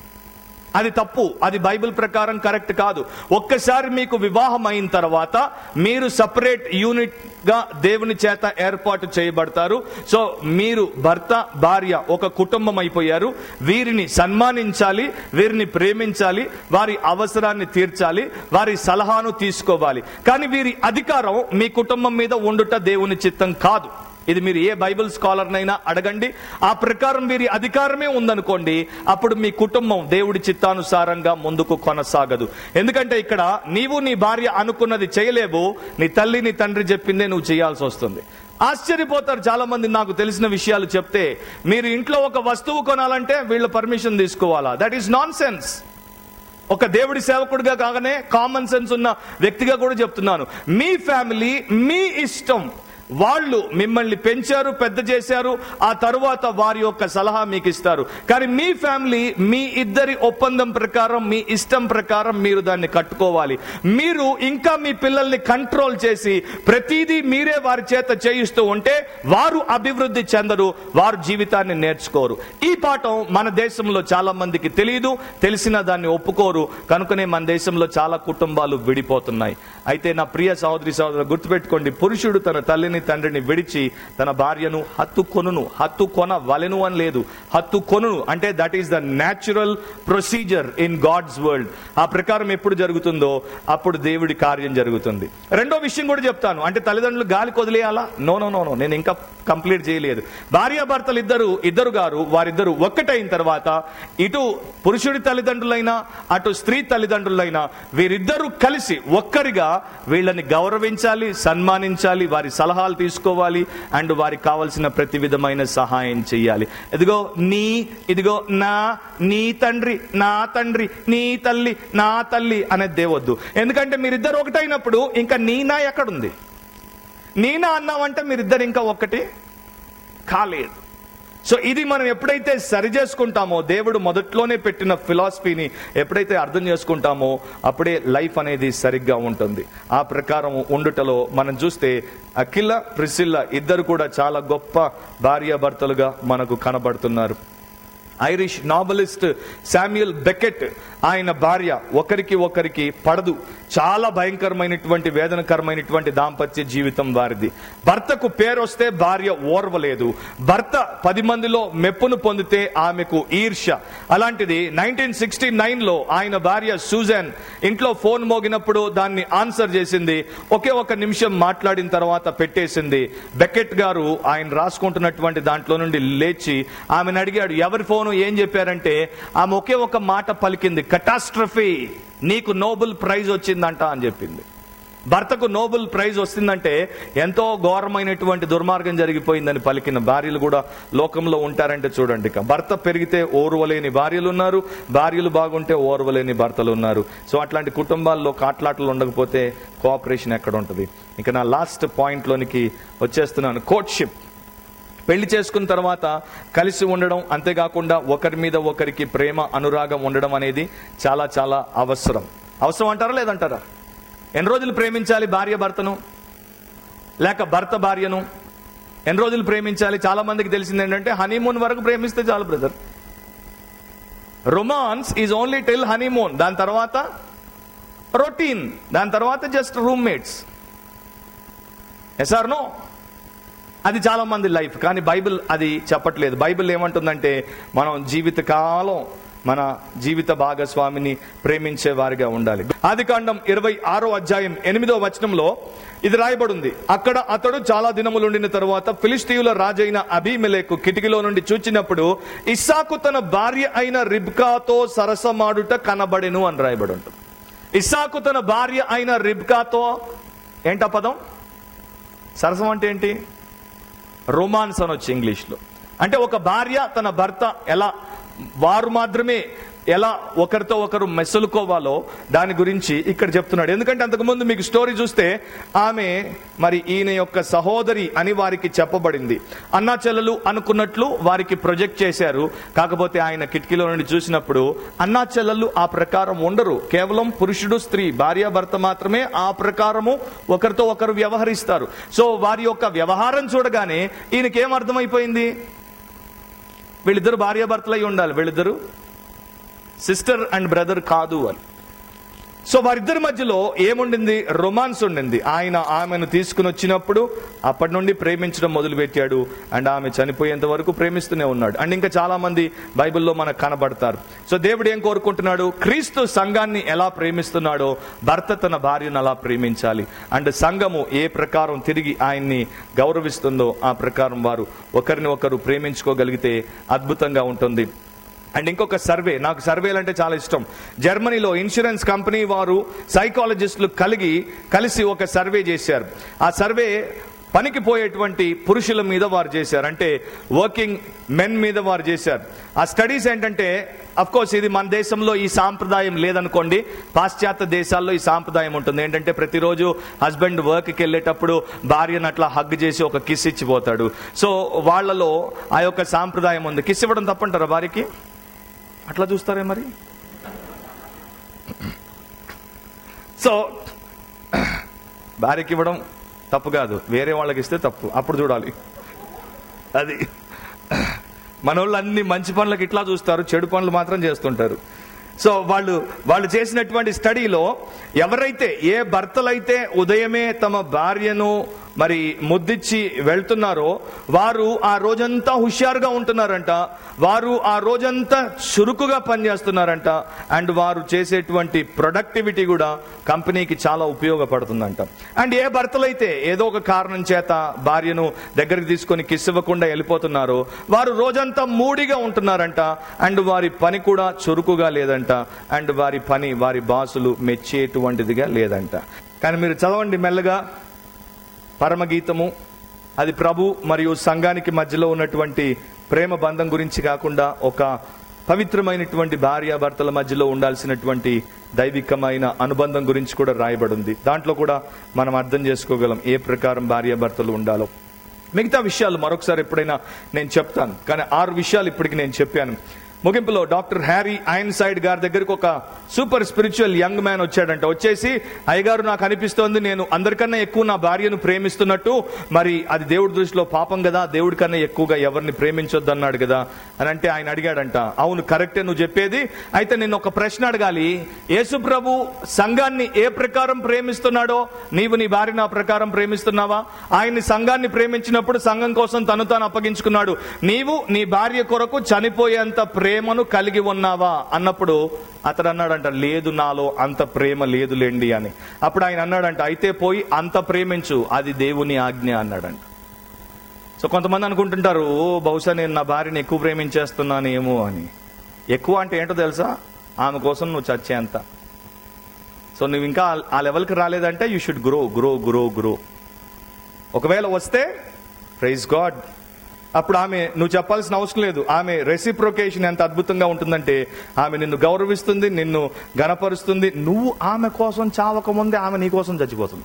అది తప్పు. అది బైబిల్ ప్రకారం కరెక్ట్ కాదు. ఒక్కసారి మీకు వివాహం అయిన తర్వాత మీరు సపరేట్ యూనిట్ గా దేవుని చేత ఏర్పాటు చేయబడతారు. సో మీరు భర్త భార్య ఒక కుటుంబం అయిపోయారు. వీరిని సన్మానించాలి, వీరిని ప్రేమించాలి, వారి అవసరాన్ని తీర్చాలి, వారి సలహాను తీసుకోవాలి. కానీ వీరి అధికారం మీ కుటుంబం మీద ఉండుట దేవుని చిత్తం కాదు. ఇది మీరు ఏ బైబిల్ స్కాలర్నైనా అడగండి. ఆ ప్రకారం వీరి అధికారమే ఉందనుకోండి, అప్పుడు మీ కుటుంబం దేవుడి చిత్తానుసారంగా ముందుకు కొనసాగదు. ఎందుకంటే ఇక్కడ నీవు నీ భార్య అనుకున్నది చేయలేవు, నీ తల్లి నీ తండ్రి చెప్పిందే నువ్వు చేయాల్సి వస్తుంది. ఆశ్చర్యపోతారు చాలా మంది నాకు తెలిసిన విషయాలు చెప్తే. మీరు ఇంట్లో ఒక వస్తువు కొనాలంటే వీళ్ళ పర్మిషన్ తీసుకోవాలా? That is nonsense. ఒక దేవుడి సేవకుడిగా కాగానే కామన్ సెన్స్ ఉన్న వ్యక్తిగా కూడా చెప్తున్నాను, మీ ఫ్యామిలీ మీ ఇష్టం. వాళ్ళు మిమ్మల్ని పెంచారు, పెద్ద చేశారు, ఆ తరువాత వారి యొక్క సలహా మీకు ఇస్తారు. కానీ మీ ఫ్యామిలీ మీ ఇద్దరి ఒప్పందం ప్రకారం, మీ ఇష్టం ప్రకారం మీరు దాన్ని కట్టుకోవాలి. మీరు ఇంకా మీ పిల్లల్ని కంట్రోల్ చేసి ప్రతిదీ మీరే వారి చేత చేయిస్తూ ఉంటే వారు అభివృద్ధి చెందరు, వారు జీవితాన్ని నేర్చుకోరు. ఈ పాఠం మన దేశంలో చాలా మందికి తెలియదు, తెలిసినా దాన్ని ఒప్పుకోరు. కనుకనే మన దేశంలో చాలా కుటుంబాలు విడిపోతున్నాయి. అయితే నా ప్రియ సహోదరి సహోదరు, గుర్తుపెట్టుకోండి, పురుషుడు తన తల్లిని తండ్రిని విడిచి తన భార్యను హత్తుకొనును. హత్తుకొనవలెను అని లేదు, హత్తుకొనును అంటే that is the natural procedure in God's world. ఆ ప్రకారం ఎప్పుడు జరుగుతుందో అప్పుడు దేవుడి కార్యం జరుగుతుంది. రెండో విషయం కూడా చెప్తాను, అంటే తల్లిదండ్రులు గాలికి వదిలేయాలా? నో నో నో నో, నేను ఇంకా కంప్లీట్ చేయలేదు. భార్యాభర్తలు ఇద్దరు గారు వారిద్దరు ఒక్కటైన తర్వాత ఇటు పురుషుడి తల్లిదండ్రులైనా అటు స్త్రీ తల్లిదండ్రులైనా వీరిద్దరూ కలిసి ఒక్కరిగా వీళ్ళని గౌరవించాలి, సన్మానించాలి, వారి సలహాలు తీసుకోవాలి, అండ్ వారికి కావలసిన ప్రతి విధమైన సహాయం చేయాలి. ఇదిగో నా, నీ తండ్రి నా తండ్రి, నీ తల్లి నా తల్లి అనేది దేవద్దు. ఎందుకంటే మీరిద్దరు ఒకటైనప్పుడు ఇంకా నీనా ఎక్కడుంది? నీనా అన్నామంటే మీరిద్దరు ఇంకా ఒక్కటి కాలేదు. సో ఇది మనం ఎప్పుడైతే సరి చేసుకుంటామో, దేవుడు మొదట్లోనే పెట్టిన ఫిలాసఫీని ఎప్పుడైతే అర్థం చేసుకుంటామో అప్పుడే లైఫ్ అనేది సరిగ్గా ఉంటుంది. ఆ ప్రకారం ఉండుటలో మనం చూస్తే అకిల, ప్రిసిల్లా ఇద్దరు కూడా చాలా గొప్ప భార్యాభర్తలుగా మనకు కనబడుతున్నారు. ఐరిష్ నావలిస్ట్ శామ్యుయల్ బెకెట్, ఆయన భార్య ఒకరికి పడదు. చాలా భయంకరమైనటువంటి వేదనకరమైనటువంటి దాంపత్య జీవితం వారిది. భర్తకు పేరు వస్తే భార్య ఓర్వలేదు, భర్త 10 మందిలో మెప్పును పొందితే ఆమెకు ఈర్ష్య. అలాంటిది 1969లో ఆయన భార్య సూజన్ ఇంట్లో ఫోన్ మోగినప్పుడు దాన్ని ఆన్సర్ చేసింది, ఒక నిమిషం మాట్లాడిన తర్వాత పెట్టేసింది. బెకెట్ గారు ఆయన రాసుకుంటున్నటువంటి దాంట్లో నుండి లేచి ఆమెను అడిగాడు, ఎవరి ఫోను, ఏం చెప్పారంటే ఆమె ఒక మాట పలికింది, కటాస్ట్రఫీ, నీకు నోబెల్ ప్రైజ్ వచ్చిందంట అని చెప్పింది. భర్తకు నోబెల్ ప్రైజ్ వస్తుందంటే ఎంతో ఘోరమైనటువంటి దుర్మార్గం జరిగిపోయిందని పలికిన భార్యలు కూడా లోకంలో ఉంటారంటే చూడండి. భర్త పెరిగితే ఓర్వలేని భార్యలు ఉన్నారు, భార్యలు బాగుంటే ఓర్వలేని భర్తలు ఉన్నారు. సో అట్లాంటి కుటుంబాల్లో కాట్లాటలు ఉండకపోతే కోఆపరేషన్ ఎక్కడ ఉంటుంది? ఇక నా లాస్ట్ పాయింట్లోనికి వచ్చేస్తున్నాను. కోర్ట్షిప్, పెళ్లి చేసుకున్న తర్వాత కలిసి ఉండడం, అంతేకాకుండా ఒకరి మీద ఒకరికి ప్రేమ అనురాగం ఉండడం అనేది చాలా చాలా అవసరం. అవసరం అంటారా లేదంటారా? ఎన్ని రోజులు ప్రేమించాలి భార్య భర్తను, లేక భర్త భార్యను? ఎన్ని రోజులు ప్రేమించాలి? చాలా మందికి తెలిసింది ఏంటంటే హనీమూన్ వరకు ప్రేమిస్తే చాలు brother. Romance is only till honeymoon, దాని తర్వాత రొటీన్, దాని తర్వాత just roommates. Yes or no? అది చాలా మంది లైఫ్. కానీ బైబిల్ అది చెప్పట్లేదు. బైబిల్ ఏమంటుందంటే మనం జీవితకాలం మన జీవిత భాగస్వామిని ప్రేమించే వారిగా ఉండాలి. ఆదికాండం 26వ అధ్యాయం 8వ వచనంలో ఇది రాయబడింది. అక్కడ అతడు చాలా దినములుండిన తరువాత ఫిలిష్తీయుల రాజైన అబీమెలెకు కిటికీలో నుండి చూచినప్పుడు ఇస్సాకు తన భార్య అయిన రిబ్కాతో సరసమాడుట కనబడెను అని రాయబడి ఉంటుంది. ఇస్సాకు తన భార్య అయిన రిబ్కాతో, ఏంటా పదం? సరసం అంటే ఏంటి? రొమాన్స్ అనొచ్చు ఇంగ్లీష్లో. అంటే ఒక భార్య తన భర్త ఎలా, వారు మాత్రమే ఎలా ఒకరితో ఒకరు మెసలుకోవాలో దాని గురించి ఇక్కడ చెప్తున్నాడు. ఎందుకంటే అంతకుముందు మీకు స్టోరీ చూస్తే ఆమె మరి ఈయన యొక్క సహోదరి అని వారికి చెప్పబడింది. అన్నా చెల్లెలు అనుకున్నట్లు వారికి ప్రొజెక్ట్ చేశారు. కాకపోతే ఆయన కిటికీలో నుండి చూసినప్పుడు అన్నా చెల్లెలు ఆ ప్రకారం ఉండరు. కేవలం పురుషుడు స్త్రీ భార్యాభర్త మాత్రమే ఆ ప్రకారము ఒకరితో ఒకరు వ్యవహరిస్తారు. సో వారి యొక్క వ్యవహారం చూడగానే ఈయనకేం అర్థమైపోయింది? వీళ్ళిద్దరు భార్యాభర్తలై ఉండాలి, వీళ్ళిద్దరు సిస్టర్ అండ్ బ్రదర్ కాదు అని. సో వారిద్దరి మధ్యలో ఏముండింది? రొమాన్స్ ఉండింది. ఆయన ఆమెను తీసుకుని వచ్చినప్పుడు అప్పటి నుండి ప్రేమించడం మొదలు పెట్టాడు. అండ్ ఆమె చనిపోయేంత వరకు ప్రేమిస్తూనే ఉన్నాడు. అండ్ ఇంకా చాలా మంది బైబిల్లో మనకు కనబడతారు. సో దేవుడు ఏం కోరుకుంటున్నాడు? క్రీస్తు సంఘాన్ని ఎలా ప్రేమిస్తున్నాడో భర్త తన భార్యను అలా ప్రేమించాలి. అండ్ సంఘము ఏ ప్రకారం తిరిగి ఆయన్ని గౌరవిస్తుందో ఆ ప్రకారం వారు ఒకరిని ఒకరు ప్రేమించుకోగలిగితే అద్భుతంగా ఉంటుంది. అండ్ ఇంకొక సర్వే, నాకు సర్వేలు అంటే చాలా ఇష్టం. జర్మనీలో ఇన్సూరెన్స్ కంపెనీ వారు సైకాలజిస్టులు కలిసి ఒక సర్వే చేశారు. ఆ సర్వే పనికి పోయేటువంటి పురుషుల మీద వారు చేశారు, అంటే వర్కింగ్ మెన్ మీద వారు చేశారు. ఆ స్టడీస్ ఏంటంటే, అఫ్ కోర్స్ ఇది మన దేశంలో ఈ సాంప్రదాయం లేదనుకోండి, పాశ్చాత్య దేశాల్లో ఈ సాంప్రదాయం ఉంటుంది. ఏంటంటే ప్రతిరోజు హస్బెండ్ వర్క్కి వెళ్ళేటప్పుడు భార్యను అట్లా హగ్ చేసి ఒక కిస్ ఇచ్చిపోతాడు. సో వాళ్ళలో ఆ యొక్క సాంప్రదాయం ఉంది. కిస్ ఇవ్వడం తప్పంటారా భార్యకి? అట్లా చూస్తారే మరి? సో భార్యకి ఇవ్వడం తప్పు కాదు, వేరే వాళ్ళకి ఇస్తే తప్పు, అప్పుడు చూడాలి. అది మన వాళ్ళు అన్ని మంచి పనులకు ఇట్లా చూస్తారు, చెడు పనులు మాత్రం చేస్తుంటారు. సో వాళ్ళు చేసినటువంటి స్టడీలో ఎవరైతే, ఏ భర్తలైతే ఉదయమే తమ భార్యను మరి ముద్దిచ్చి వెళ్తున్నారో వారు ఆ రోజంతా హుషారుగా ఉంటున్నారంట, వారు ఆ రోజంతా చురుకుగా పనిచేస్తున్నారంట, అండ్ వారు చేసేటువంటి ప్రొడక్టివిటీ కూడా కంపెనీకి చాలా ఉపయోగపడుతుందంట. అండ్ ఏ భర్తలైతే ఏదో ఒక కారణం చేత భార్యను దగ్గరికి తీసుకొని కిస్ ఇవ్వకుండా వెళ్ళిపోతున్నారో వారు రోజంతా మూడిగా ఉంటున్నారంట, అండ్ వారి పని కూడా చురుకుగా లేదంట, అండ్ వారి పని వారి బాసులు మెచ్చేటువంటిదిగా లేదంట. కానీ మీరు చదవండి మెల్లగా పరమగీతము, అది ప్రభు మరియు సంఘానికి మధ్యలో ఉన్నటువంటి ప్రేమ బంధం గురించి కాకుండా ఒక పవిత్రమైనటువంటి భార్యాభర్తల మధ్యలో ఉండాల్సినటువంటి దైవికమైన అనుబంధం గురించి కూడా రాయబడి ఉంది. దాంట్లో కూడా మనం అర్థం చేసుకోగలం ఏ ప్రకారం భార్యాభర్తలు ఉండాలో. మిగతా విషయాలు మరొకసారి ఎప్పుడైనా నేను చెప్తాను, కానీ 6 విషయాలు ఇప్పటికి నేను చెప్పాను. ముగింపులో డాక్టర్ హ్యారీ ఐన్సైడ్ గారి దగ్గరకు ఒక సూపర్ స్పిరిచువల్ యంగ్ మ్యాన్ వచ్చాడంట. వచ్చేసి, అయ్యగారు నాకు అనిపిస్తోంది నేను అందరికన్నా ఎక్కువ నా భార్యను ప్రేమిస్తున్నట్టు, మరి అది దేవుడి దృష్టిలో పాపం కదా, దేవుడి కన్నా ఎక్కువగా ఎవరిని ప్రేమించొద్దు అన్నాడు కదా అని అంటే ఆయన అడిగాడంట, అవును కరెక్టే నువ్వు చెప్పేది, అయితే నేను ఒక ప్రశ్న అడగాలి, యేసు ప్రభు సంఘాన్ని ఏ ప్రకారం ప్రేమిస్తున్నాడో నీవు నీ భార్యను ఆ ప్రకారం ప్రేమిస్తున్నావా? ఆయన్ని సంఘాన్ని ప్రేమించినప్పుడు సంఘం కోసం తను తాను అప్పగించుకున్నాడు, నీవు నీ భార్య కొరకు చనిపోయేంత ప్రేమను కలిగి ఉన్నావా అన్నప్పుడు అతడు అన్నాడంట, లేదు నాలో అంత ప్రేమ లేదులేండి అని. అప్పుడు ఆయన అన్నాడంట, అయితే పోయి అంత ప్రేమించు, అది దేవుని ఆజ్ఞ అన్నాడంట. సో కొంతమంది అనుకుంటుంటారు, బహుశా నేను నా భార్యని ఎక్కువ ప్రేమించేస్తున్నానేమో అని. ఎక్కువ అంటే ఏంటో తెలుసా? ఆమె కోసం నువ్వు చచ్చేంత. సో నువ్వు ఇంకా ఆ లెవెల్కి రాలేదంటే you should grow grow grow grow. ఒకవేళ వస్తే ప్రైజ్ గాడ్, అప్పుడు ఆమె నువ్వు చెప్పాల్సిన అవసరం లేదు, ఆమె రెసిప్రొకేషన్ ఎంత అద్భుతంగా ఉంటుందంటే ఆమె నిన్ను గౌరవిస్తుంది, నిన్ను గణపరుస్తుంది. నువ్వు ఆమె కోసం చావకముందే ఆమె నీ కోసం చచ్చిపోతుంది.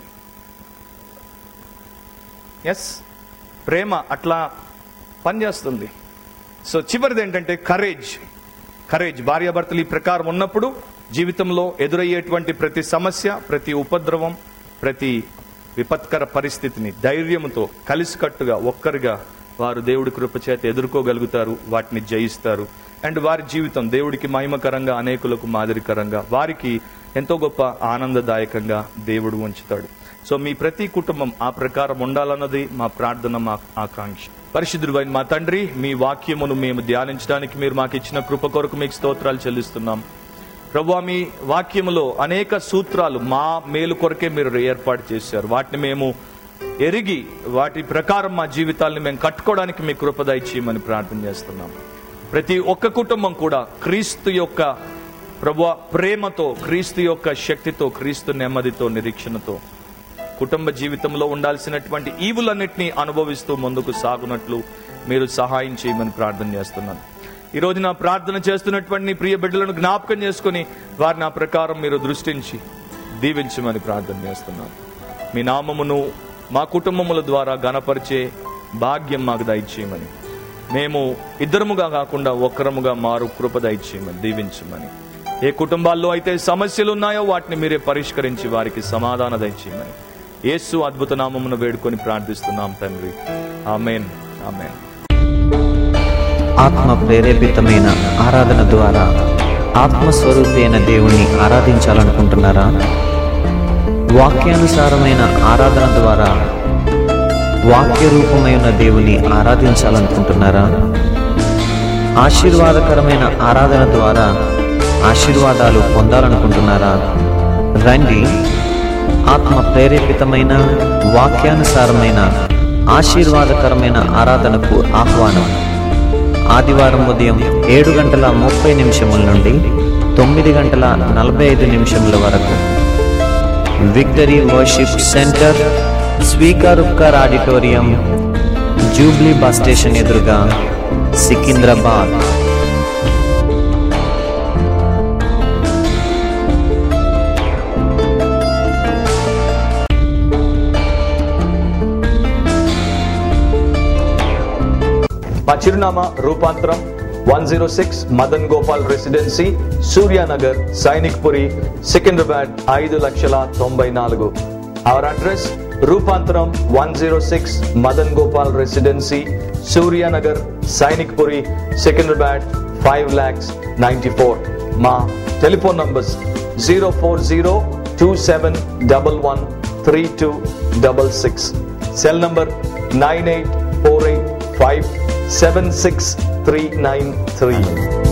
ఎస్, ప్రేమ అట్లా పనిచేస్తుంది. సో చివరిది ఏంటంటే కరేజ్. భార్యాభర్తలు ఈ ప్రకారం ఉన్నప్పుడు జీవితంలో ఎదురయ్యేటువంటి ప్రతి సమస్య, ప్రతి ఉపద్రవం, ప్రతి విపత్కర పరిస్థితిని ధైర్యంతో కలిసికట్టుగా ఒక్కరిగా వారు దేవుడి కృపచేత ఎదుర్కోగలుగుతారు, వాటిని జయిస్తారు. అండ్ వారి జీవితం దేవుడికి మహిమకరంగా, అనేకులకు మాదిరికరంగా, వారికి ఎంతో గొప్ప ఆనందదాయకంగా దేవుడు ఉంచుతాడు. సో మీ ప్రతి కుటుంబం ఆ ప్రకారం ఉండాలన్నది మా ప్రార్థన, మా ఆకాంక్ష. పరిశుద్ధుడైన మా తండ్రి, మీ వాక్యమును మేము ధ్యానించడానికి మీరు మాకు ఇచ్చిన కృప కొరకు మీకు స్తోత్రాలు చెల్లిస్తున్నాం. ప్రభువా, మీ వాక్యములో అనేక సూత్రాలు మా మేలు కొరకే మీరు ఏర్పాటు చేశారు. వాటిని మేము ఎరిగి వాటి ప్రకారం మా జీవితాలను మేము కట్టుకోవడానికి మీ కృప దయచేయమని ప్రార్థన చేస్తున్నాం. ప్రతి ఒక్క కుటుంబం కూడా క్రీస్తు యొక్క ప్రభువా ప్రేమతో, క్రీస్తు యొక్క శక్తితో, క్రీస్తు నెమ్మదితో, నిరీక్షణతో కుటుంబ జీవితంలో ఉండాల్సినటువంటి ఈవులన్నింటినీ అనుభవిస్తూ ముందుకు సాగునట్లు మీరు సహాయం చేయమని ప్రార్థన చేస్తున్నాను. ఈ రోజు నా ప్రార్థన చేస్తున్నటువంటి ప్రియ బిడ్డలను జ్ఞాపకం చేసుకుని వారిని ఆ ప్రకారం మీరు దృష్టించి దీవించమని ప్రార్థన చేస్తున్నాను. మీ నామమును మా కుటుంబముల ద్వారా ఘనపరిచే భాగ్యం మాకు దయచేయమని, మేము ఇద్దరముగా కాకుండా ఒక్కరముగా మారు కృప దయచేయమని, దీవించమని. ఏ కుటుంబాల్లో అయితే సమస్యలు ఉన్నాయో వాటిని మీరే పరిష్కరించి వారికి సమాధానం దయచేయమని యేసు అద్భుత నామమును వేడుకొని ప్రార్థిస్తున్నాం తండ్రి. ఆమేన్, ఆమేన్. ఆత్మ ప్రేరేపితమైన ఆరాధన ద్వారా ఆత్మస్వరూపి అయిన దేవుణ్ణి ఆరాధించాలనుకుంటున్నారా? వాక్యానుసారమైన ఆరాధన ద్వారా వాక్య రూపమైన దేవుని ఆరాధించాలనుకుంటున్నారా? ఆశీర్వాదకరమైన ఆరాధన ద్వారా ఆశీర్వాదాలు పొందాలనుకుంటున్నారా? రండి, ఆత్మ ప్రేరేపితమైన వాక్యానుసారమైన ఆశీర్వాదకరమైన ఆరాధనకు ఆహ్వానం. ఆదివారం ఉదయం 7:30 నుండి 9:45 వరకు Victory Worship Centre, Swikar Upkar auditorium, Jubilee bus station ఎదురుగా, సికింద్రాబాద్. మా చిరునామా రూపాంతరం 106 Madan Gopal Residency, Suryanagar, Sainikpuri, Secunderabad 5,94,000. Our address రూపాంతరం 106 మదన్ గోపాల్ రెసిడెన్సీ, సూర్యానగర్, సైనిక్ పురి, సికింద్రాబాద్ 5,94,000. మా టెలిఫోన్ నంబర్స్ 04027113266, సెల్ నంబర్ 9848576393.